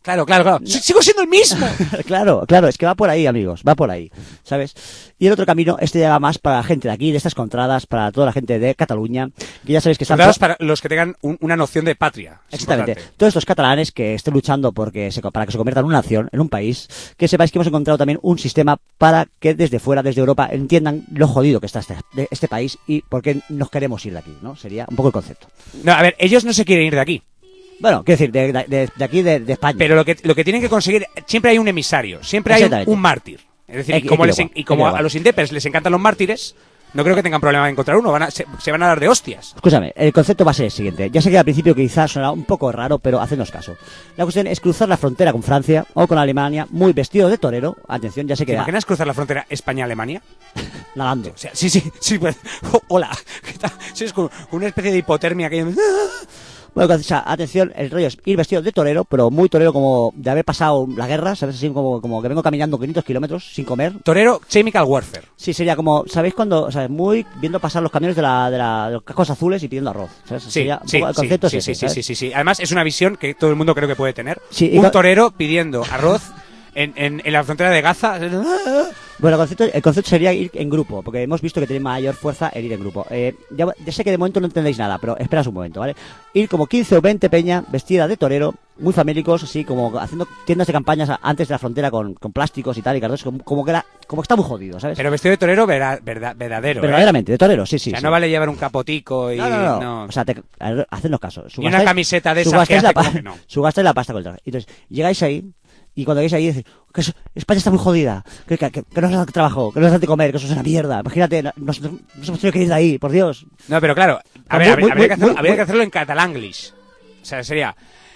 Claro. Sigo siendo el mismo. Claro, es que va por ahí, amigos, va por ahí, ¿sabes? Y el otro camino, llega más para la gente de aquí, de estas contradas, para toda la gente de Cataluña, que ya sabéis que están... Contradas para los que tengan una noción de patria. Exactamente. Importante. Todos estos catalanes que estén luchando para que se conviertan en una nación, en un país, que sepáis que hemos encontrado también un sistema para que desde fuera, desde Europa, entiendan lo jodido que está este país y por qué nos queremos ir de aquí, ¿no? Sería un poco el concepto. No, a ver, ellos no se quieren ir de aquí. Bueno, quiero decir, de aquí, de España. Pero lo que tienen que conseguir, siempre hay un emisario, siempre hay un mártir. Es decir, como a los indepes les encantan los mártires, no creo que tengan problema en encontrar uno, se van a dar de hostias. Escúchame, el concepto va a ser el siguiente. Ya sé que al principio quizás sonará un poco raro, pero hacednos caso. La cuestión es cruzar la frontera con Francia o con Alemania muy vestido de torero. Atención, ya sé que... ¿Te imaginas cruzar la frontera España-Alemania? Nadando. O sea, sí, pues, hola. ¿Qué tal? Sí, es como una especie de hipotermia que... Bueno, o sea, atención, el rollo es ir vestido de torero, pero muy torero como de haber pasado la guerra, ¿sabes? Así como que vengo caminando 500 kilómetros sin comer. Torero Chemical Warfare. Sí, sería como, ¿sabéis cuando, sabes? Muy viendo pasar los camiones de los cascos azules y pidiendo arroz, ¿sabes? Sería un poco el concepto es ese, sí. Además, es una visión que todo el mundo creo que puede tener. Sí, un torero pidiendo arroz en la frontera de Gaza. Bueno, el concepto sería ir en grupo, porque hemos visto que tiene mayor fuerza el ir en grupo. Ya sé que de momento no entendéis nada, pero esperad un momento, ¿vale? Ir como 15 o 20 peña vestida de torero, muy famélicos, así como haciendo tiendas de campañas antes de la frontera con plásticos y tal, y cardos, como que está muy jodido, ¿sabes? Pero vestido de torero verdadero. Verdaderamente, de torero, sí. O sea, no vale llevar un capotico y... No. O sea, hacednos caso. Y una camiseta de esa que hace como que no. Sugastáis la pasta con el traje. Entonces, llegáis ahí... Y cuando llegáis ahí, decís que España está muy jodida, que no os da trabajo, que no os da de comer, que eso es una mierda. Imagínate, nos hemos tenido que ir de ahí, por Dios. No, pero claro, habría que hacerlo en catalanglish. O sea, sería...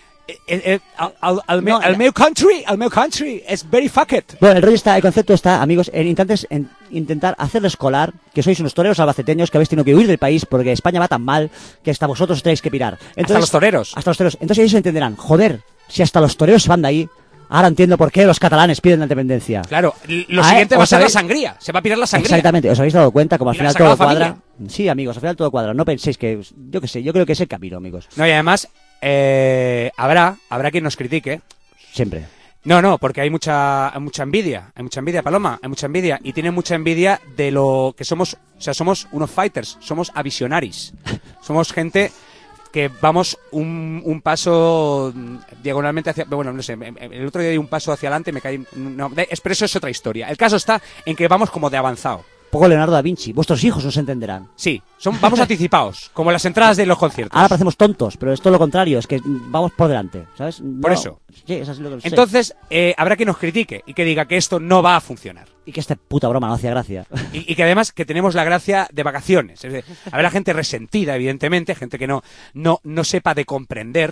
Al meu country es very fucked. Bueno, el concepto está, amigos, en intentar hacerles colar que sois unos toreros albaceteños que habéis tenido que huir del país porque España va tan mal que hasta vosotros tenéis que pirar. Entonces, hasta los toreros. Entonces ellos entenderán, joder, si hasta los toreros se van de ahí, ahora entiendo por qué los catalanes piden la independencia. Claro, lo siguiente va a ser la sangría. Se va a pirar la sangría. Exactamente, ¿os habéis dado cuenta como al final todo cuadra? Sí, amigos, al final todo cuadra. No penséis que... Yo qué sé, yo creo que es el camino, amigos. No, y además, habrá quien nos critique. Siempre. No, porque hay mucha envidia. Hay mucha envidia, Paloma. Hay mucha envidia. Y tienen mucha envidia de lo que somos... O sea, somos unos fighters. Somos avisionaris. Somos gente... que vamos un paso diagonalmente hacia... Bueno, no sé, el otro día di un paso hacia adelante y me caí... No, pero eso es otra historia. El caso está en que vamos como de avanzado. Poco Leonardo da Vinci. Vuestros hijos os entenderán. Sí, vamos anticipados, como las entradas de los conciertos. Ahora parecemos tontos, pero es todo lo contrario, es que vamos por delante, ¿sabes? Por eso. Sí, eso es lo que Entonces, habrá que nos critique y que diga que esto no va a funcionar. Y que esta puta broma no hacía gracia. Y que además que tenemos la gracia de vacaciones. Es decir, habrá gente resentida, evidentemente, gente que no sepa de comprender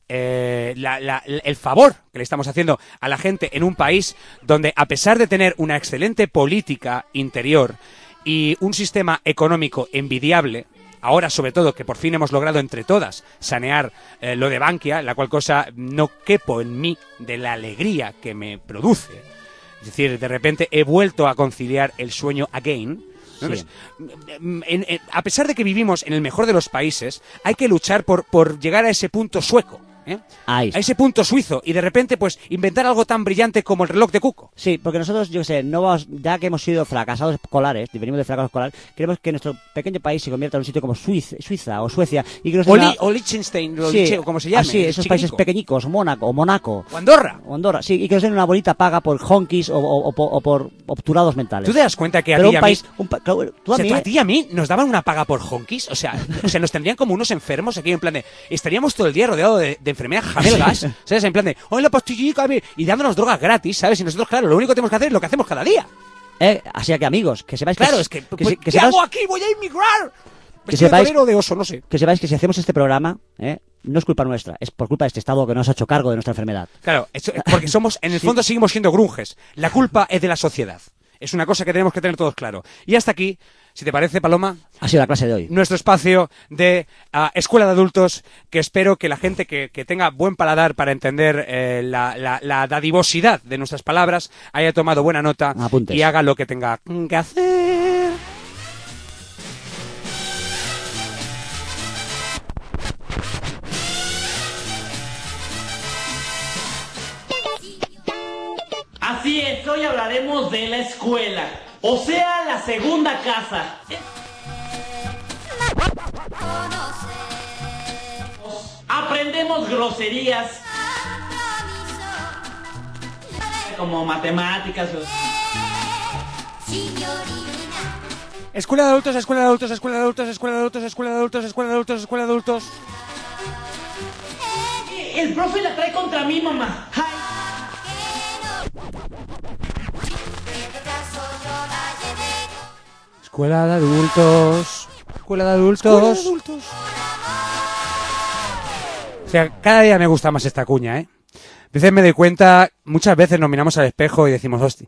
el favor que le estamos haciendo a la gente en un país donde, a pesar de tener una excelente política interior y un sistema económico envidiable, ahora sobre todo que por fin hemos logrado entre todas sanear lo de Bankia, la cual cosa no quepo en mí de la alegría que me produce. Es decir, de repente he vuelto a conciliar el sueño again. Sí. A pesar de que vivimos en el mejor de los países, hay que luchar por llegar a ese punto sueco. A ese punto suizo y de repente pues inventar algo tan brillante como el reloj de Cuco. Sí, porque nosotros, yo qué sé, no vamos, ya que hemos sido fracasados escolares, venimos de fracasos escolares, queremos que nuestro pequeño país se convierta en un sitio como Suiza o Suecia y que o Liechtenstein, como se llame. Sí, esos países pequeñicos, Mónaco o Andorra, sí, y que nos den una bonita paga por honkis o por obturados mentales. ¿Tú te das cuenta que a ti y a mí nos daban una paga por honkis? O sea, nos tendrían como unos enfermos aquí en plan de... Estaríamos todo el día rodeados de enfermedades jamelgas, ¿sabes? En plan de, ¡oh, la pastillita! Y dándonos drogas gratis, ¿sabes? Y nosotros, claro, lo único que tenemos que hacer es lo que hacemos cada día. Así que, amigos, que sepáis claro, ¿qué hago aquí? ¡Voy a inmigrar! Que sepáis, de oso, no sé. Que sepáis que si hacemos este programa, no es culpa nuestra, es por culpa de este Estado que nos ha hecho cargo de nuestra enfermedad. Claro, porque en el fondo seguimos siendo grunges. La culpa es de la sociedad. Es una cosa que tenemos que tener todos claro. Y hasta aquí, si te parece, Paloma, ha sido la clase de hoy. Nuestro espacio de escuela de adultos, que espero que la gente que tenga buen paladar para entender la dadivosidad de nuestras palabras haya tomado buena nota. Apuntes. Y haga lo que tenga que hacer. Así es, hoy hablaremos de la escuela, o sea, la segunda casa. Aprendemos groserías como matemáticas. Escuela de adultos, escuela de adultos, escuela de adultos, escuela de adultos, escuela de adultos, escuela de adultos, escuela de adultos. El profe la trae contra mí, mamá. Ay. Escuela de adultos, escuela de adultos. Escuela de adultos. O sea, cada día me gusta más esta cuña, ¿eh? A veces me doy cuenta, muchas veces nos miramos al espejo y decimos, hostia,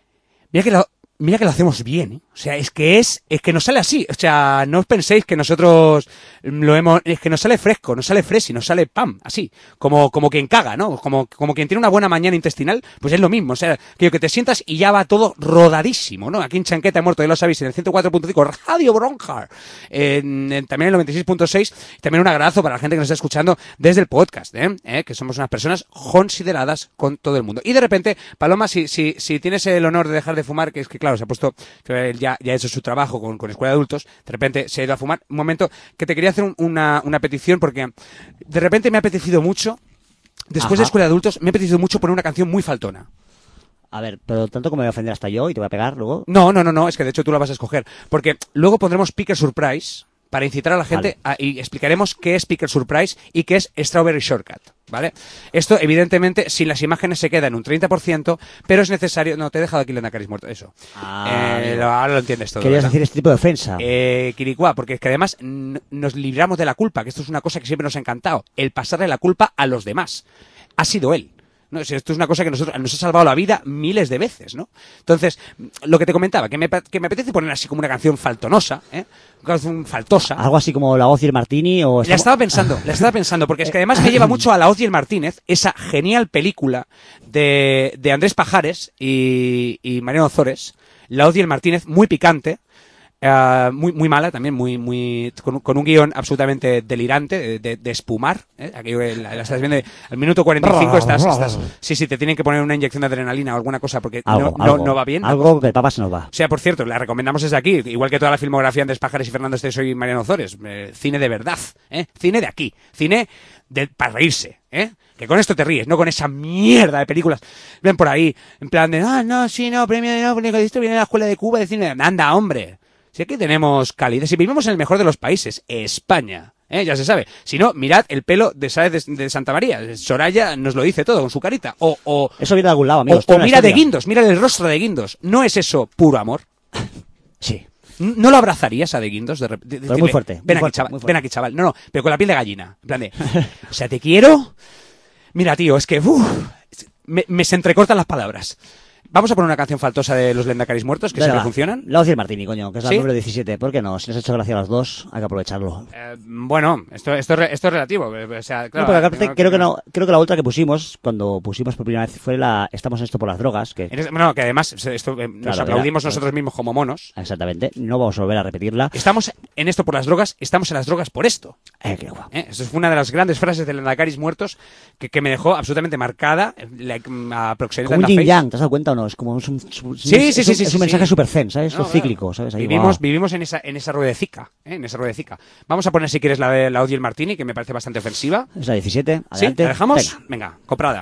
mira que lo hacemos bien, ¿eh? O sea, es que nos sale así. O sea, no os penséis que nosotros es que nos sale fresco, nos sale fresi, nos sale pam, así. Como quien caga, ¿no? Como quien tiene una buena mañana intestinal, pues es lo mismo. O sea, que te sientas y ya va todo rodadísimo, ¿no? Aquí en Chanqueta Muerto, ya lo sabéis, en el 104.5, Radio Bronca. También en el 96.6, también un abrazo para la gente que nos está escuchando desde el podcast, que somos unas personas consideradas con todo el mundo. Y de repente, Paloma, si tienes el honor de dejar de fumar, que es que claro, se ha puesto, que él ya ha hecho su trabajo con Escuela de Adultos, de repente se ha ido a fumar. Un momento que te quería hacer una petición, porque de repente me ha apetecido mucho, después de Escuela de Adultos, me ha apetecido mucho poner una canción muy faltona. A ver, pero tanto como me voy a ofender hasta yo y te voy a pegar luego. No, es que de hecho tú la vas a escoger, porque luego pondremos Picker Surprise para incitar a la gente y explicaremos qué es Picker Surprise y qué es Strawberry Shortcut, ¿vale? Esto, evidentemente, sin las imágenes se queda en un 30%, pero es necesario... No, te he dejado aquí Lendacaris muerto, eso. Ahora lo entiendes todo. Querías ¿verdad? decir este tipo de ofensa. Quiricuá, porque es que además nos libramos de la culpa, que esto es una cosa que siempre nos ha encantado, el pasarle la culpa a los demás. Ha sido él. No, esto es una cosa que nos ha salvado la vida miles de veces, ¿no? Entonces, lo que te comentaba, que me apetece poner así como una canción faltonosa, una canción faltosa. Algo así como La Hoz y el Martini o... La estaba pensando, porque es que además me lleva mucho a La Hoz y el Martínez, esa genial película de Andrés Pajares y Mariano Ozores, La Hoz y el Martínez, muy picante. Muy mala también, con un guión absolutamente delirante de espumar, aquello la estás viendo al minuto 45 estás sí, te tienen que poner una inyección de adrenalina o alguna cosa porque no va bien. Algo que el papá se nos va. O sea, por cierto, la recomendamos desde aquí, igual que toda la filmografía de Andrés Pájaros y Fernando Esteso y Mariano Ozores, cine de verdad, cine de aquí, cine para reírse, que con esto te ríes, no con esa mierda de películas. Ven por ahí, en plan de, premio de no, esto viene de la escuela de Cuba de cine, anda, hombre. Si aquí tenemos calidez, si vivimos en el mejor de los países, España, ya se sabe. Si no, mirad el pelo de Sáez de Santa María. Soraya nos lo dice todo con su carita. O eso viene de algún lado, amigos. O mira de Guindos, mira el rostro de Guindos. ¿No es eso puro amor? Sí. ¿No lo abrazarías a de Guindos? Pero muy fuerte. Ven aquí, chaval. No, pero con la piel de gallina. En plan de, o sea, te quiero. Mira, tío, es que me se entrecortan las palabras. Vamos a poner una canción faltosa de los Lendacaris muertos, que siempre funcionan. La Hoz y el Martini, coño, que es el número 17. ¿Por qué no? Si nos ha hecho gracia a los dos, hay que aprovecharlo. Bueno, esto es relativo. O sea, claro, no, pero aparte, creo que la otra que pusimos, cuando pusimos por primera vez, fue la Estamos en esto por las drogas. Que que además nos aplaudimos nosotros mismos como monos. Exactamente. No vamos a volver a repetirla. Estamos en esto por las drogas, estamos en las drogas por esto. Qué guapo. Eso fue una de las grandes frases de Lendacaris muertos que me dejó absolutamente marcada. A proxeneta como un yin yang, ¿te has dado cuenta o no? Es como un mensaje super zen, ¿sabes? No, cíclico, ¿sabes? Ahí, vivimos en esa ruedecica, en esa ruedecica. Vamos a poner, si quieres, la de La Hoz y el Martini, que me parece bastante ofensiva. Es la 17, adelante. ¿Sí? ¿La dejamos? Venga, comprada.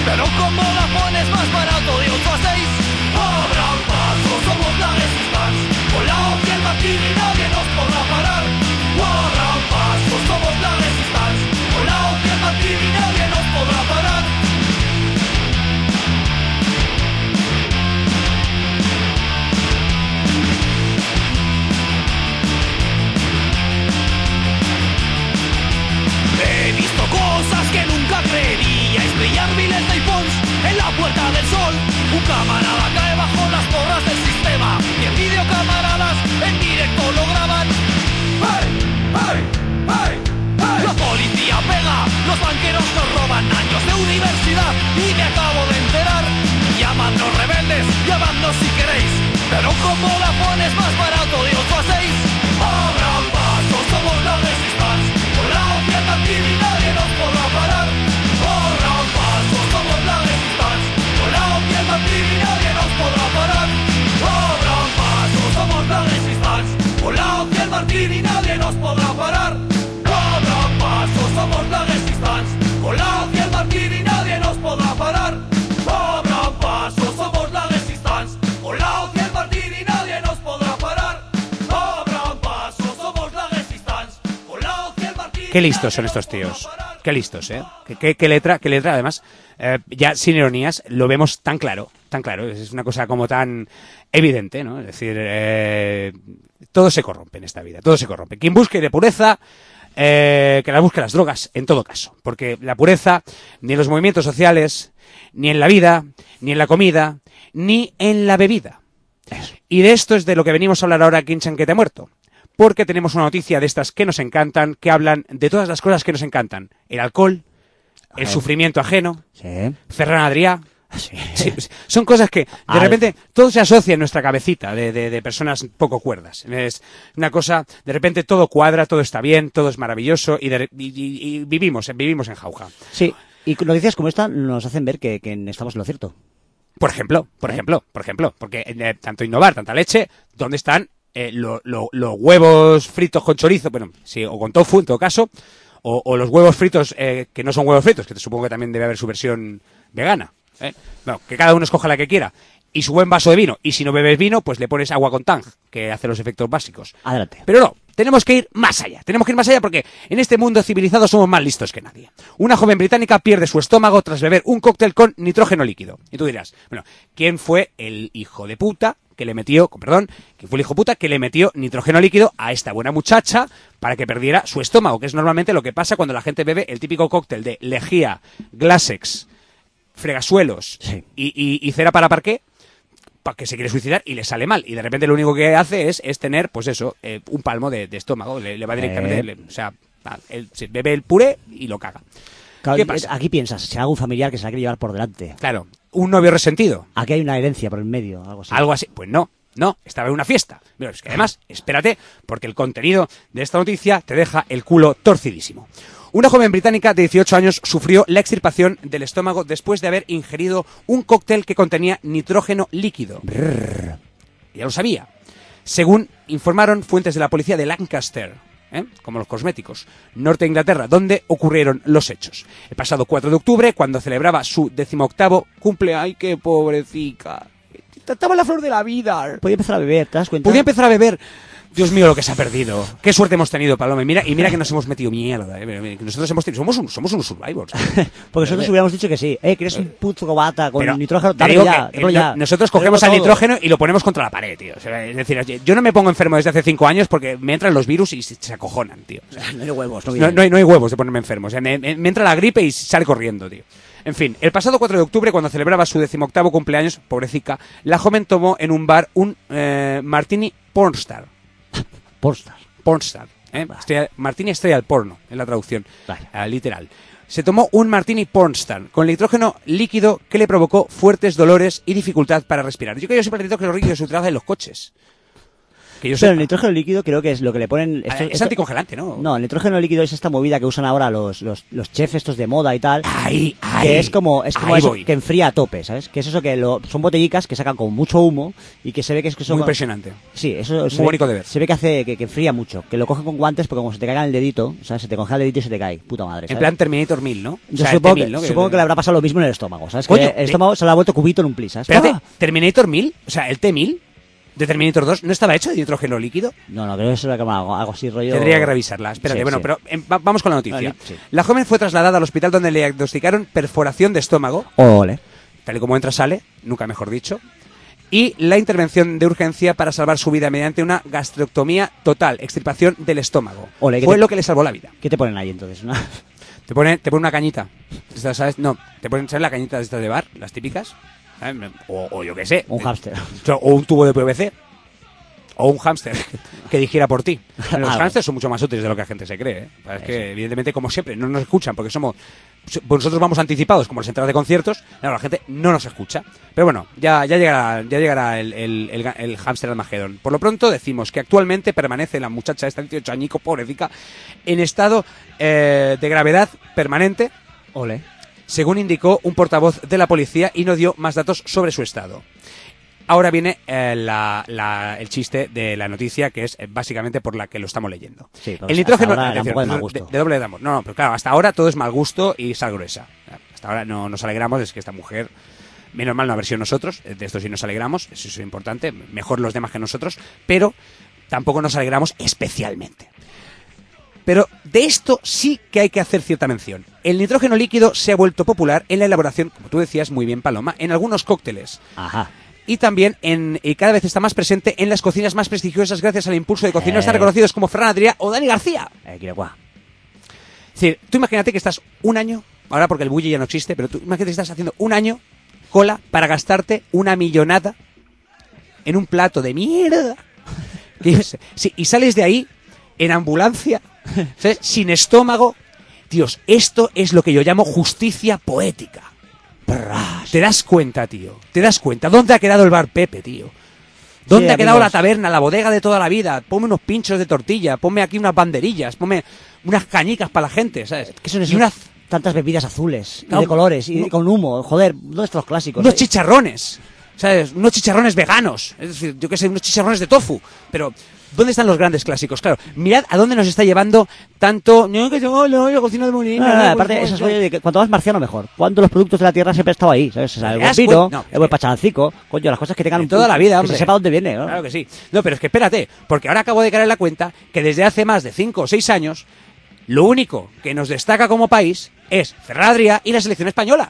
Pero como la pones más barato de 8 a 6, abran paso, somos la Resistance. Con la opción el Martín y nadie nos podrá parar. Abran paso, somos la Resistance. Con la opción el Martín y nadie nos podrá parar. He visto cosas que nunca creería. Es brillar miles de iPhones en la Puerta del Sol. Un camarada cae bajo las porras del sistema y en vídeo camaradas en directo lo graban. ¡Hey! ¡Hey! ¡Hey! ¡Hey! La policía pega, los banqueros nos roban años de universidad y me acabo de enterar. Llamadnos rebeldes, llamadnos si queréis, pero como la pones más barato de 8 a 6, abran paso, somos la Resistance. Con la opción Martín y nadie nos podrá parar. Abran paso, somos la Resistance. Con la opción Martín y nadie nos podrá parar. Abran paso, somos la Resistance. Con la opción Martín y nadie nos podrá parar. Abran paso, somos la Resistance. Con la opción Martín y nadie nos podrá parar. Abran paso, somos la Resistance. Con la opción Martín y nadie nos podrá parar. Abran paso, somos la Resistance. Con la opción Martín. Qué listos son estos tíos. Qué listos, ¿eh? Qué letra, además. Ya sin ironías, lo vemos tan claro. Es una cosa como tan evidente, ¿no? Es decir, todo se corrompe en esta vida, todo se corrompe. Quien busque de pureza, que la busque las drogas, en todo caso. Porque la pureza, ni en los movimientos sociales, ni en la vida, ni en la comida, ni en la bebida. Y de esto es de lo que venimos a hablar ahora aquí en Chanquete Muerto. Porque tenemos una noticia de estas que nos encantan, que hablan de todas las cosas que nos encantan. El alcohol, el sufrimiento ajeno, Ferran Adrià. Sí, son cosas que de repente todo se asocia en nuestra cabecita de personas poco cuerdas. Es una cosa, de repente todo cuadra, todo está bien, todo es maravilloso y vivimos en jauja. Sí, y noticias como esta nos hacen ver que estamos en lo cierto. Por ejemplo, porque tanto innovar, tanta leche, ¿dónde están los huevos fritos con chorizo? Bueno, sí, o con tofu en todo caso, o los huevos fritos que no son huevos fritos, que te supongo que también debe haber su versión vegana. Bueno, que cada uno escoja la que quiera. Y su buen vaso de vino. Y si no bebes vino, pues le pones agua con tang, que hace los efectos básicos. Adelante. Pero no, tenemos que ir más allá. Porque en este mundo civilizado somos más listos que nadie. Una joven británica pierde su estómago tras beber un cóctel con nitrógeno líquido. Y tú dirás, bueno, ¿quién fue el hijo de puta que le metió, quién fue el hijo puta que le metió nitrógeno líquido a esta buena muchacha para que perdiera su estómago? Que es normalmente lo que pasa cuando la gente bebe el típico cóctel de lejía, Glasex, fregasuelos y cera para parqué, para que se quiere suicidar y le sale mal. Y de repente lo único que hace es tener, pues eso, un palmo de estómago. Le va directamente, él se bebe el puré y lo caga. Claro, ¿Qué pasa? Aquí piensas, si hay algún familiar que se la quiere llevar por delante. Claro, un novio resentido. Aquí hay una herencia por el medio, algo así. Algo así, pues no, estaba en una fiesta. Pero es que además, espérate, porque el contenido de esta noticia te deja el culo torcidísimo. Una joven británica de 18 años sufrió la extirpación del estómago después de haber ingerido un cóctel que contenía nitrógeno líquido. Ya lo sabía. Según informaron fuentes de la policía de Lancaster, como los cosméticos, norte de Inglaterra, donde ocurrieron los hechos. El pasado 4 de octubre, cuando celebraba su 18º cumpleaños... ¡Ay, qué pobrecita! Estaba en la flor de la vida. Podía empezar a beber, ¿te das cuenta? Podía empezar a beber. Dios mío, lo que se ha perdido. Qué suerte hemos tenido, Paloma. Y mira que nos hemos metido mierda. Nosotros somos unos survivors. Porque nosotros hubiéramos dicho que sí. Que eres un puto cobata con pero nitrógeno. Te digo que nosotros cogemos al nitrógeno y lo ponemos contra la pared, tío. O sea, es decir, yo no me pongo enfermo desde hace 5 años porque me entran los virus y se acojonan, tío. O sea, no hay huevos. No hay huevos de ponerme enfermo. O sea, me entra la gripe y sale corriendo, tío. En fin, el pasado 4 de octubre, cuando celebraba su 18º cumpleaños, pobrecita, la joven tomó en un bar un Martini Pornstar. Pornstar. Martini estrella del porno, en la traducción literal. Se tomó un Martini Pornstar con nitrógeno líquido que le provocó fuertes dolores y dificultad para respirar. Yo siempre he dicho que los líquidos se utilizan en los coches. Que yo Pero el sepa. nitrógeno líquido creo que es lo que le ponen... Es anticongelante, ¿no? No, el nitrógeno líquido es esta movida que usan ahora los chefs estos de moda y tal. Que es como ahí eso, voy. que enfría a tope, ¿sabes? Que es eso que son botellicas que sacan con mucho humo y que se ve que es que son... Muy impresionante. Sí, eso Muy bonito de ver. Se ve que hace que enfría mucho. Que lo cogen con guantes porque como se te caiga en el dedito, ¿sabes? Se te congela el dedito y se te cae. Puta madre, ¿sabes? En plan Terminator 1000, ¿no? Yo O sea, supongo, el T-1000, ¿no? supongo que le habrá pasado lo mismo en el estómago, ¿sabes? Coño, que el estómago se le ha vuelto cubito en un plis, ¿sabes? Espérate, ¡Ah! Terminator 1000, o sea, el T-1000 de Terminator 2, ¿no estaba hecho de nitrógeno líquido? No, creo que eso era como algo así rollo... Tendría que revisarla. Espérate, Sí, bueno, sí. pero vamos con la noticia. Sí. La joven fue trasladada al hospital donde le diagnosticaron perforación de estómago. Ole. Tal y como entra, sale, nunca mejor dicho. Y la intervención de urgencia para salvar su vida mediante una gastrectomía total, extirpación del estómago. Ole, Fue lo que le salvó la vida. ¿Qué te ponen ahí entonces? ¿No? Te pone una cañita. Estas, ¿sabes? No, te ponen, ¿sabes la cañita de estas de bar? Las típicas. ¿Sabes? O yo qué sé. Un hámster. O un tubo de PVC. O un hámster que dijera por ti. Los Ah, hámsters son mucho más útiles de lo que la gente se cree. Es que, evidentemente, como siempre, no nos escuchan porque nosotros vamos anticipados como las entradas de conciertos. Claro, la gente no nos escucha. Pero bueno, ya llegará el hámster Armagedón. Por lo pronto decimos que actualmente permanece la muchacha esta 18 añico, pobrecita, en estado de gravedad permanente. Ole. Según indicó un portavoz de la policía y no dio más datos sobre su estado. Ahora viene el chiste de la noticia, que es básicamente por la que lo estamos leyendo. Sí, el nitrógeno hasta ahora era un poco de mal gusto. de doble de amor. No, pero claro, hasta ahora todo es mal gusto y sal gruesa. Hasta ahora no nos alegramos, es que esta mujer, menos mal no haber sido nosotros, de esto sí nos alegramos, eso es importante, mejor los demás que nosotros, pero tampoco nos alegramos especialmente. Pero de esto sí que hay que hacer cierta mención. El nitrógeno líquido se ha vuelto popular en la elaboración, como tú decías muy bien, Paloma, en algunos cócteles. Ajá. Y también y cada vez está más presente en las cocinas más prestigiosas gracias al impulso de cocineros tan reconocidos como Ferran Adrià o Dani García. Es decir, tú imagínate que estás un año, ahora porque el bully ya no existe, pero tú imagínate que estás haciendo un año cola para gastarte una millonada en un plato de mierda. Sí, y sales de ahí en ambulancia, ¿sabes? Sin estómago. Dios, esto es lo que yo llamo justicia poética. ¿Te das cuenta, tío? ¿Te das cuenta? ¿Dónde ha quedado el bar Pepe, tío? ¿Dónde Sí, ha quedado amigos. la taberna, la bodega de toda la vida? Ponme unos pinchos de tortilla, ponme aquí unas banderillas, ponme unas cañicas para la gente, ¿sabes? ¿Qué son Y esos? unas, Tantas bebidas azules, y No, de colores, y no. con humo. Joder, ¿dónde están los clásicos? unos chicharrones, ¿sabes? Unos chicharrones veganos, es decir, yo qué sé, unos chicharrones de tofu. Pero, ¿dónde están los grandes clásicos? Claro, mirad a dónde nos está llevando tanto... No, que yo cocino de molina. Aparte, eso es rollo de que cuanto más marciano mejor. Cuando los productos de la tierra siempre han estado ahí, ¿sabes? O sea, el ¿Te das guapito, cuenta? No, el buen pachalancico, coño, las cosas que tengan De toda la vida, que hombre. se sepa dónde viene, ¿no? Claro que sí. No, pero es que espérate, porque ahora acabo de caer en la cuenta que desde hace más de 5 o 6 años, lo único que nos destaca como país es Ferran Adrià y la selección española.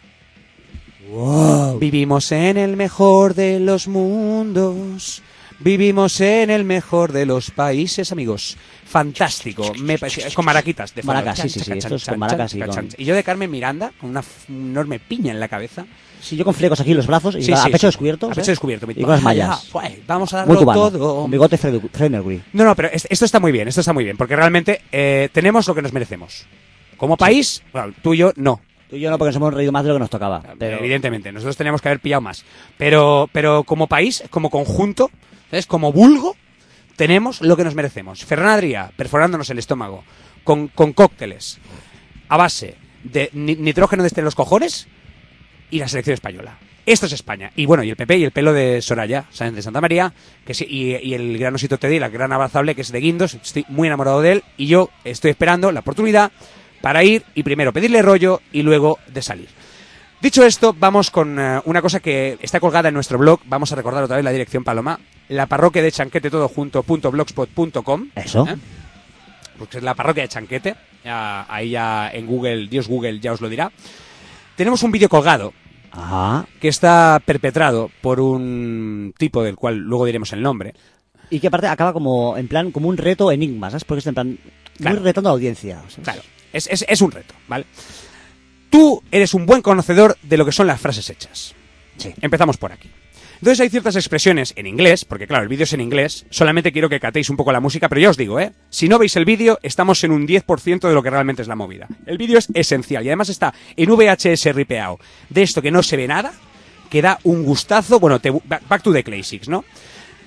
Wow. Vivimos en el mejor de los mundos. Vivimos en el mejor de los países, amigos. Fantástico. Me parece, con maraquitas de fondo. Maracas, sí, sí, sí, esto es con maracas y con- Y yo de Carmen Miranda, con una enorme piña en la cabeza. Sí, yo con flecos aquí en los brazos y Sí, a sí, pecho sí. descubierto. A ¿sabes? pecho descubierto. Y con las mallas. Vamos a Muy darlo cubano. todo. Con bigote Freddie Mercury. No, pero esto está muy bien, porque realmente tenemos lo que nos merecemos. Como país, bueno, tú y yo no. Tú y yo no, porque nos hemos reído más de lo que nos tocaba. Pero Evidentemente, nosotros teníamos que haber pillado más. Pero como país, como conjunto, ¿sabes? Como vulgo, tenemos lo que nos merecemos. Ferran Adrià perforándonos el estómago con cócteles a base de nitrógeno desde los cojones y la selección española. Esto es España. Y bueno, y el PP y el pelo de Soraya Sáenz de Santa María, que sí, y el gran osito Teddy, la gran abrazable que es de Guindos. Estoy muy enamorado de él y yo estoy esperando la oportunidad para ir y primero pedirle rollo y luego de salir. Dicho esto, vamos con una cosa que está colgada en nuestro blog. Vamos a recordar otra vez la dirección, Paloma. La parroquia de Chanquete todo junto.blogspot.com. Eso. Porque es la parroquia de Chanquete. Ahí ya en Google, Dios Google ya os lo dirá. Tenemos un vídeo colgado que está perpetrado por un tipo del cual luego diremos el nombre. Y que aparte acaba como en plan como un reto enigma, ¿sabes? Porque está en plan Claro. muy retando a la audiencia. ¿sabes? Claro, es un reto, ¿vale? Tú eres un buen conocedor de lo que son las frases hechas. Sí. Empezamos por aquí. Entonces hay ciertas expresiones en inglés, porque claro, el vídeo es en inglés, solamente quiero que catéis un poco la música, pero ya os digo, si no veis el vídeo, estamos en un 10% de lo que realmente es la movida. El vídeo es esencial y además está en VHS ripeado, de esto que no se ve nada, que da un gustazo, bueno, back to the classics, ¿no?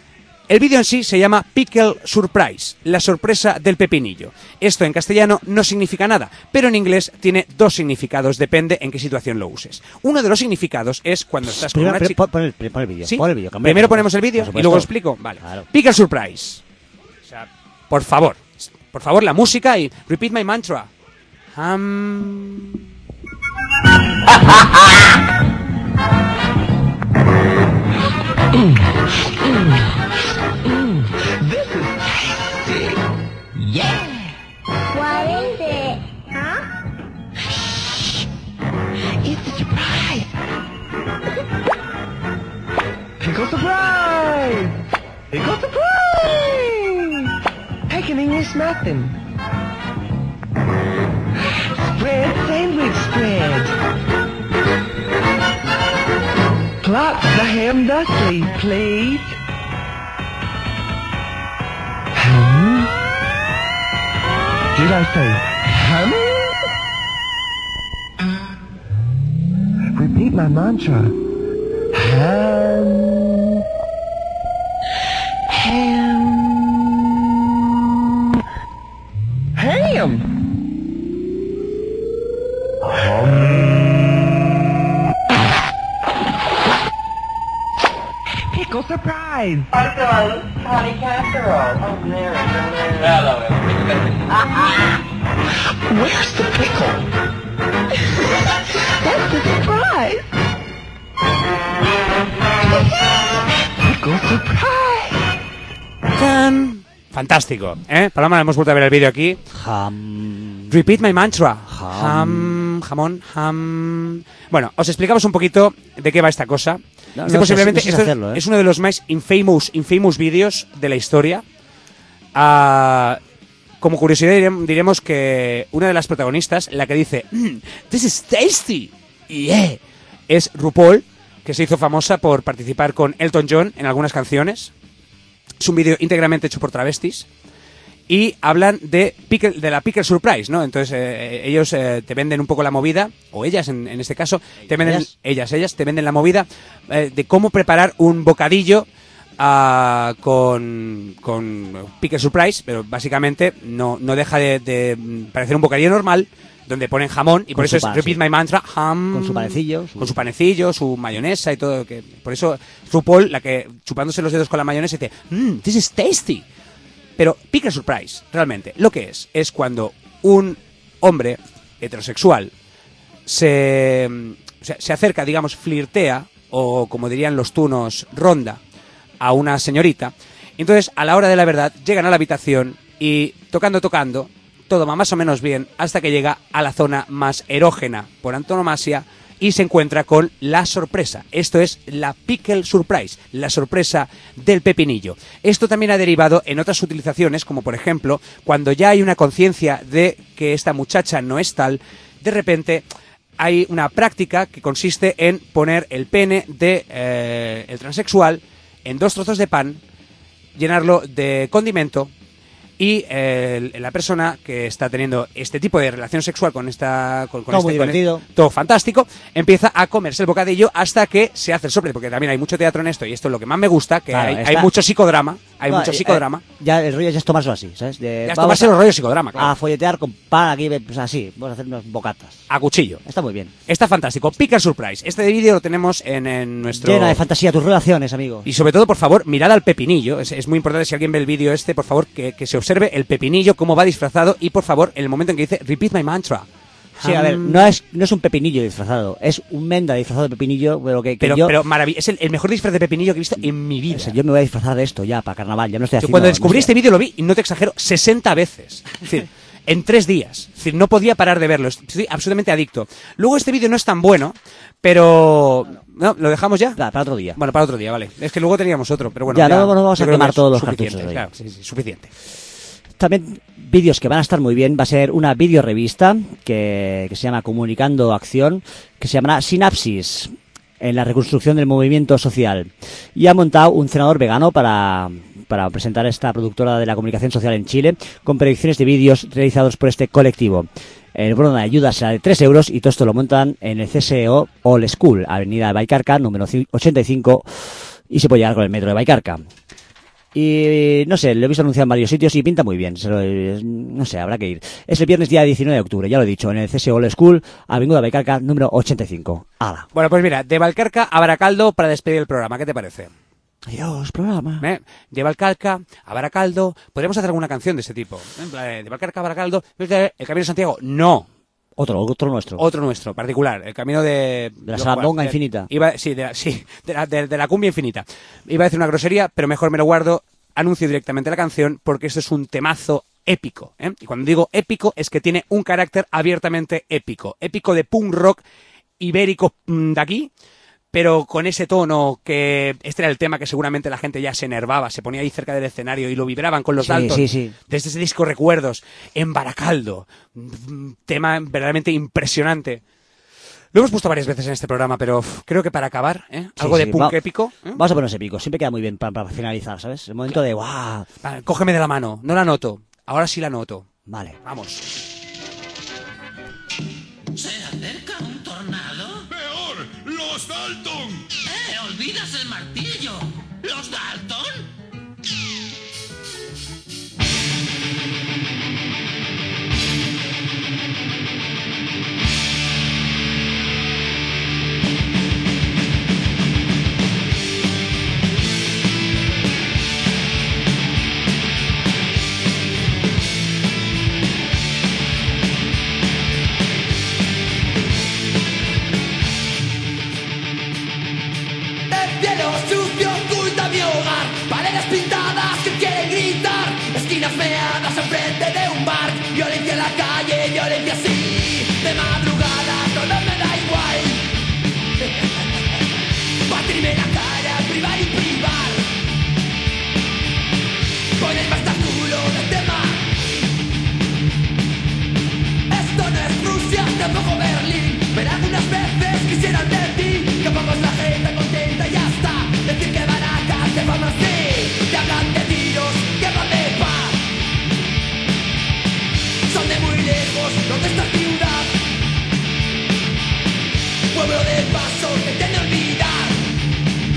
El vídeo en sí se llama Pickle Surprise, la sorpresa del pepinillo. Esto en castellano no significa nada, pero en inglés tiene dos significados, depende en qué situación lo uses. Uno de los significados es cuando estás con una chica... Pon el vídeo. ¿Sí? Pon el vídeo. Primero ponemos el vídeo y luego lo explico. Vale. Claro. Pickle Surprise. O sea, por favor, la música y repeat my mantra. This is tasty. Yeah. What is it? Huh? Shh. It's a surprise. Pickle surprise. Pickle surprise. Take an English muffin. Spread sandwich spread. Plot the ham duckling, please. Did I say ham? Repeat my mantra. Ham. Ham. Ham. Pickle surprise. Honey casserole. Oh, there it is. Where's the pickle? That's the surprise. Pickle surprise. ¡Tan! Fantástico, ¿eh? Paloma, hemos vuelto a ver el vídeo aquí. Repeat my mantra. Jamón. Bueno, os explicamos un poquito de qué va esta cosa. Posiblemente esto hacerlo, es uno de los más infamous vídeos de la historia. Como curiosidad diremos que una de las protagonistas, la que dice "This is tasty", yeah, es RuPaul, que se hizo famosa por participar con Elton John en algunas canciones. Es un vídeo íntegramente hecho por travestis y hablan de la Pickle Surprise, ¿no? Entonces ellos te venden un poco la movida, o ellas en este caso, te venden ellas te venden la movida de cómo preparar un bocadillo con Pickle Surprise, pero básicamente no deja de parecer un bocadillo normal, donde ponen jamón, y por eso es repeat my mantra, ham, con su panecillo, su mayonesa y todo, que por eso RuPaul, la que chupándose los dedos con la mayonesa, dice this is tasty. Pero Pickle Surprise, realmente, lo que es cuando un hombre heterosexual se acerca, digamos, flirtea, o como dirían los tunos, ronda, a una señorita. Entonces, a la hora de la verdad, llegan a la habitación y tocando, todo va más o menos bien hasta que llega a la zona más erógena por antonomasia y se encuentra con la sorpresa. Esto es la Pickle Surprise, la sorpresa del pepinillo. Esto también ha derivado en otras utilizaciones, como por ejemplo, cuando ya hay una conciencia de que esta muchacha no es tal, de repente hay una práctica que consiste en poner el pene de el transexual en 2 trozos de pan, llenarlo de condimento, y la persona que está teniendo este tipo de relación sexual con muy divertido, todo fantástico, empieza a comerse el bocadillo hasta que se hace el sople, porque también hay mucho teatro en esto, y esto es lo que más me gusta, que claro, hay mucho psicodrama, ya el rollo ya es tomárselo así, ¿sabes? Ya es tomarse el rollo psicodrama, claro. A folletear con pan aquí, pues así, vamos a hacer unas bocatas. A cuchillo. Está muy bien. Está fantástico. Pickle Surprise. Este vídeo lo tenemos en nuestro... Llena de fantasía tus relaciones, amigo. Y sobre todo, por favor, mirad al pepinillo. Es muy importante, si alguien ve el vídeo por favor, que se observe el pepinillo, cómo va disfrazado, y por favor, en el momento en que dice repeat my mantra. Sí, a ver, no es un pepinillo disfrazado, es un menda disfrazado de pepinillo, pero es el mejor disfraz de pepinillo que he visto en mi vida. O sea, yo me voy a disfrazar de esto ya para carnaval, ya me lo estoy haciendo. Yo cuando descubrí este vídeo lo vi, y no te exagero, 60 veces. Es decir, en 3 días. Es decir, no podía parar de verlo, estoy absolutamente adicto. Luego este vídeo no es tan bueno, pero... ¿No? ¿Lo dejamos ya? Para otro día. Bueno, para otro día, vale. Es que luego teníamos otro, pero bueno. Ya no vamos a quemar todos los cartuchos. Claro, sí, suficiente. También vídeos que van a estar muy bien, va a ser una videorevista que se llama Comunicando Acción, que se llamará Sinapsis, en la reconstrucción del movimiento social. Y ha montado un senador vegano para presentar esta productora de la comunicación social en Chile, con predicciones de vídeos realizados por este colectivo. El bono de ayuda será de 3 euros y todo esto lo montan en el CSO All School, Avenida de Baicarca, número 85, y se puede llegar con el metro de Baicarca. Y no sé, lo he visto anunciado en varios sitios y pinta muy bien. No sé, habrá que ir. Es el viernes día 19 de octubre, ya lo he dicho, en el CS Old School, Avinguda Valcarca, número 85. ¡Hala! Bueno, pues mira, de Valcarca a Baracaldo para despedir el programa, ¿qué te parece? Adiós, programa. De Valcarca a Baracaldo, podríamos hacer alguna canción de ese tipo. De Valcarca a Baracaldo, ¿el Camino de Santiago? No. Otro nuestro. Otro nuestro, particular. El camino de la sarandonga infinita. De la cumbia infinita. Iba a decir una grosería, pero mejor me lo guardo. Anuncio directamente la canción porque esto es un temazo épico. Y cuando digo épico es que tiene un carácter abiertamente épico. Épico de punk rock ibérico de aquí, pero con ese tono que este era el tema que seguramente la gente ya se enervaba, se ponía ahí cerca del escenario y lo vibraban con los Dalton. Sí. Desde ese disco Recuerdos, en Baracaldo. Tema verdaderamente impresionante. Lo hemos puesto varias veces en este programa, pero creo que para acabar, algo de punk épico. Vamos a ponernos épico, siempre queda muy bien para finalizar, ¿sabes? El momento de ¡guau! Vale, cógeme de la mano, no la noto. Ahora sí la noto. Vale. Vamos. ¿Se acerca un tornado? ¡Peor! ¡Los Dalton! ¡Olvidas el martillo! ¿Los Dalton? Sucio oculta mi hogar, paredes pintadas que quieren gritar, esquinas meadas enfrente de un bar, violencia en la calle, violencia sí, de madrugada todo me da igual. Batirme la cara, privar y privar, poner más culo del tema. Esto no es Rusia, tampoco Berlín, pero algunas veces quisieran de ti que pongamos la gente contenta y ya está. Decir que Baracas te van así, te hablan de tiros, que hablan de paz. Son de muy lejos los de esta ciudad, pueblo de paso que tiende a olvidar.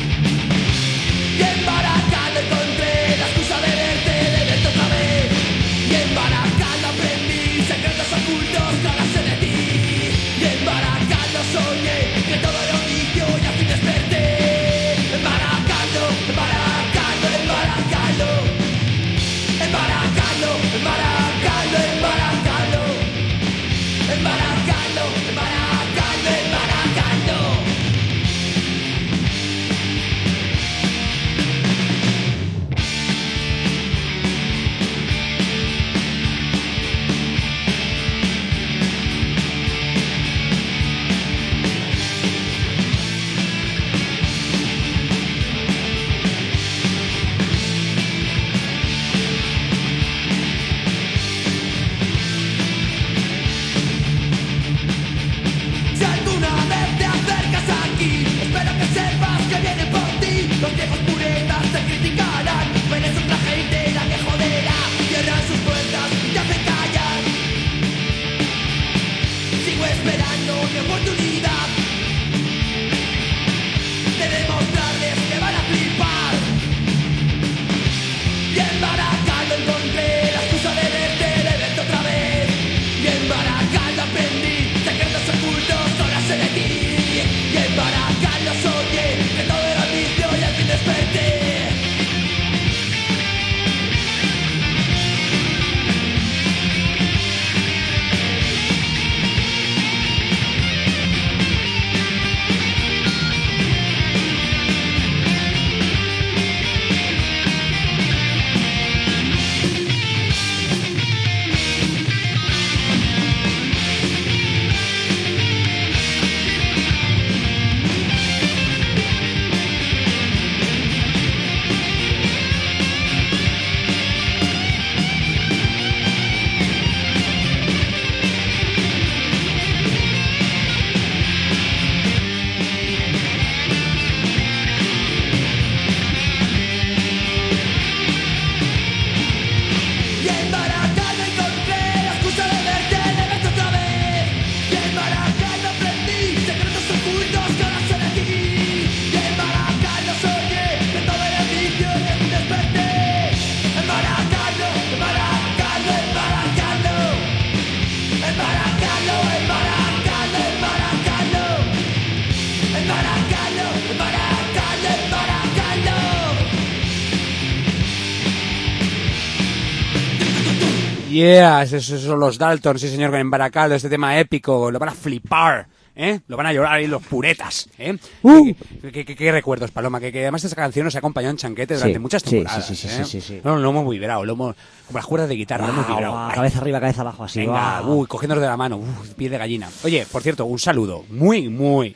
Yeah, esos son los Dalton, sí señor, en Baracaldo, este tema épico, lo van a flipar. Lo van a llorar ahí los puretas, ¿Qué recuerdos, Paloma? Que además esa canción nos ha acompañado en Chanquete durante muchas temporadas. Sí. No, lo hemos vibrado, como las cuerdas de guitarra, lo hemos vibrado. Cabeza arriba, cabeza abajo, así. Venga, cogiéndonos de la mano, piel de gallina. Oye, por cierto, un saludo muy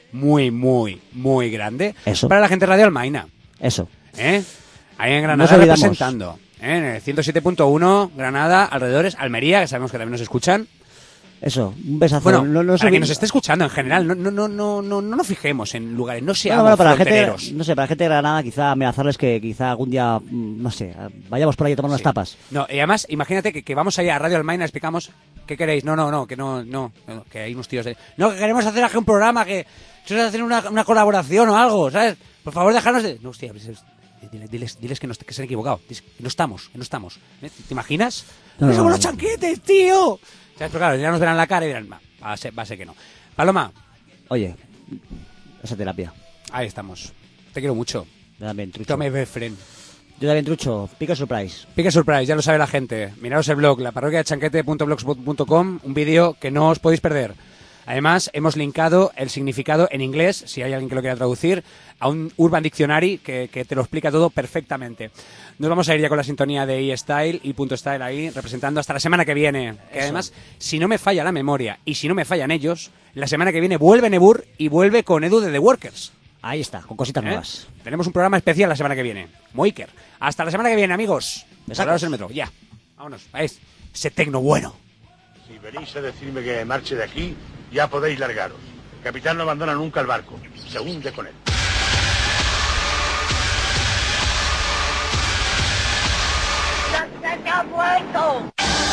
grande para la gente de Radio Almaina. Eso. Ahí en Granada representando. En el 107.1, Granada, alrededores, Almería, que sabemos que también nos escuchan. Eso, un besazo. Bueno, para que nos esté escuchando en general, no nos fijemos en lugares, no seamos para frontereros. Para la gente de Granada, quizá amenazarles que quizá algún día, no sé, vayamos por ahí a tomar unas tapas. No, y además, imagínate que vamos allá a Radio Almaina, explicamos, ¿qué queréis? Que hay unos tíos de... No, que queremos hacer aquí un programa, que queremos hacer una colaboración o algo, ¿sabes? Por favor, déjanos de... No, hostia, diles que se han equivocado, que no estamos. ¿Te imaginas? ¡No somos los Chanquetes, tío! ¿Sabes? Pero claro, ya nos verán la cara y dirán, va a ser que no. Paloma. Oye, esa terapia. Ahí estamos. Te quiero mucho. Yo también, trucho. Tome befriend. Yo también, trucho. Pica Surprise. Pica Surprise, ya lo sabe la gente. Miraos el blog, la parroquia de chanquete.blogspot.com, un vídeo que no os podéis perder. Además, hemos linkado el significado en inglés, si hay alguien que lo quiera traducir, a un Urban Dictionary que te lo explica todo perfectamente. Nos vamos a ir ya con la sintonía de eStyle y Punto Style ahí, representando hasta la semana que viene. Que además, si no me falla la memoria y si no me fallan ellos, la semana que viene vuelve Nebur y vuelve con Edu de The Workers. Ahí está, con cositas nuevas. Tenemos un programa especial la semana que viene. Moiker. Hasta la semana que viene, amigos. Besaros el metro. Ya. Vámonos. Vais. Ese tecno bueno. Si venís a decirme que marche de aquí, ya podéis largaros. El capitán no abandona nunca el barco. Se hunde con él. ¡Se ha muerto!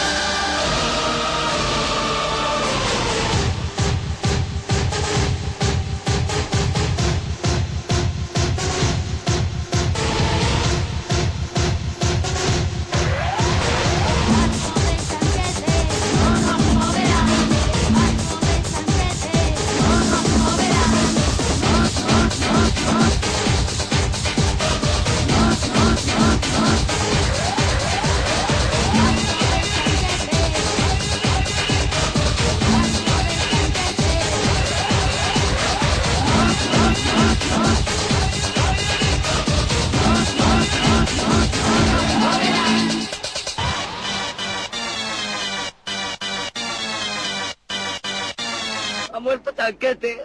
Ha muerto Chanquete.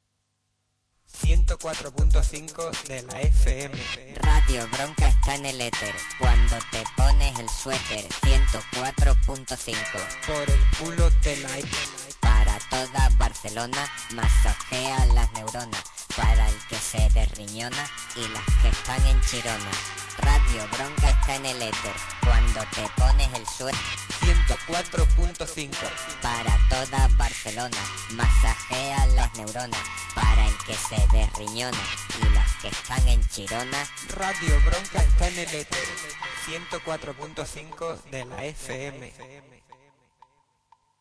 104.5 de la FM. Radio Bronca está en el éter. Cuando te pones el suéter. 104.5. Por el culo de la... Para toda Barcelona, masajea las neuronas. Para el que se desriñona y las que están en Chirona. Radio Bronca está en el éter. Cuando te pones el suéter. 104.5. Para toda Barcelona, masajea las neuronas. Para el que se desriñona y las que están en Chirona. Radio Bronca está en el éter. 104.5 de la FM.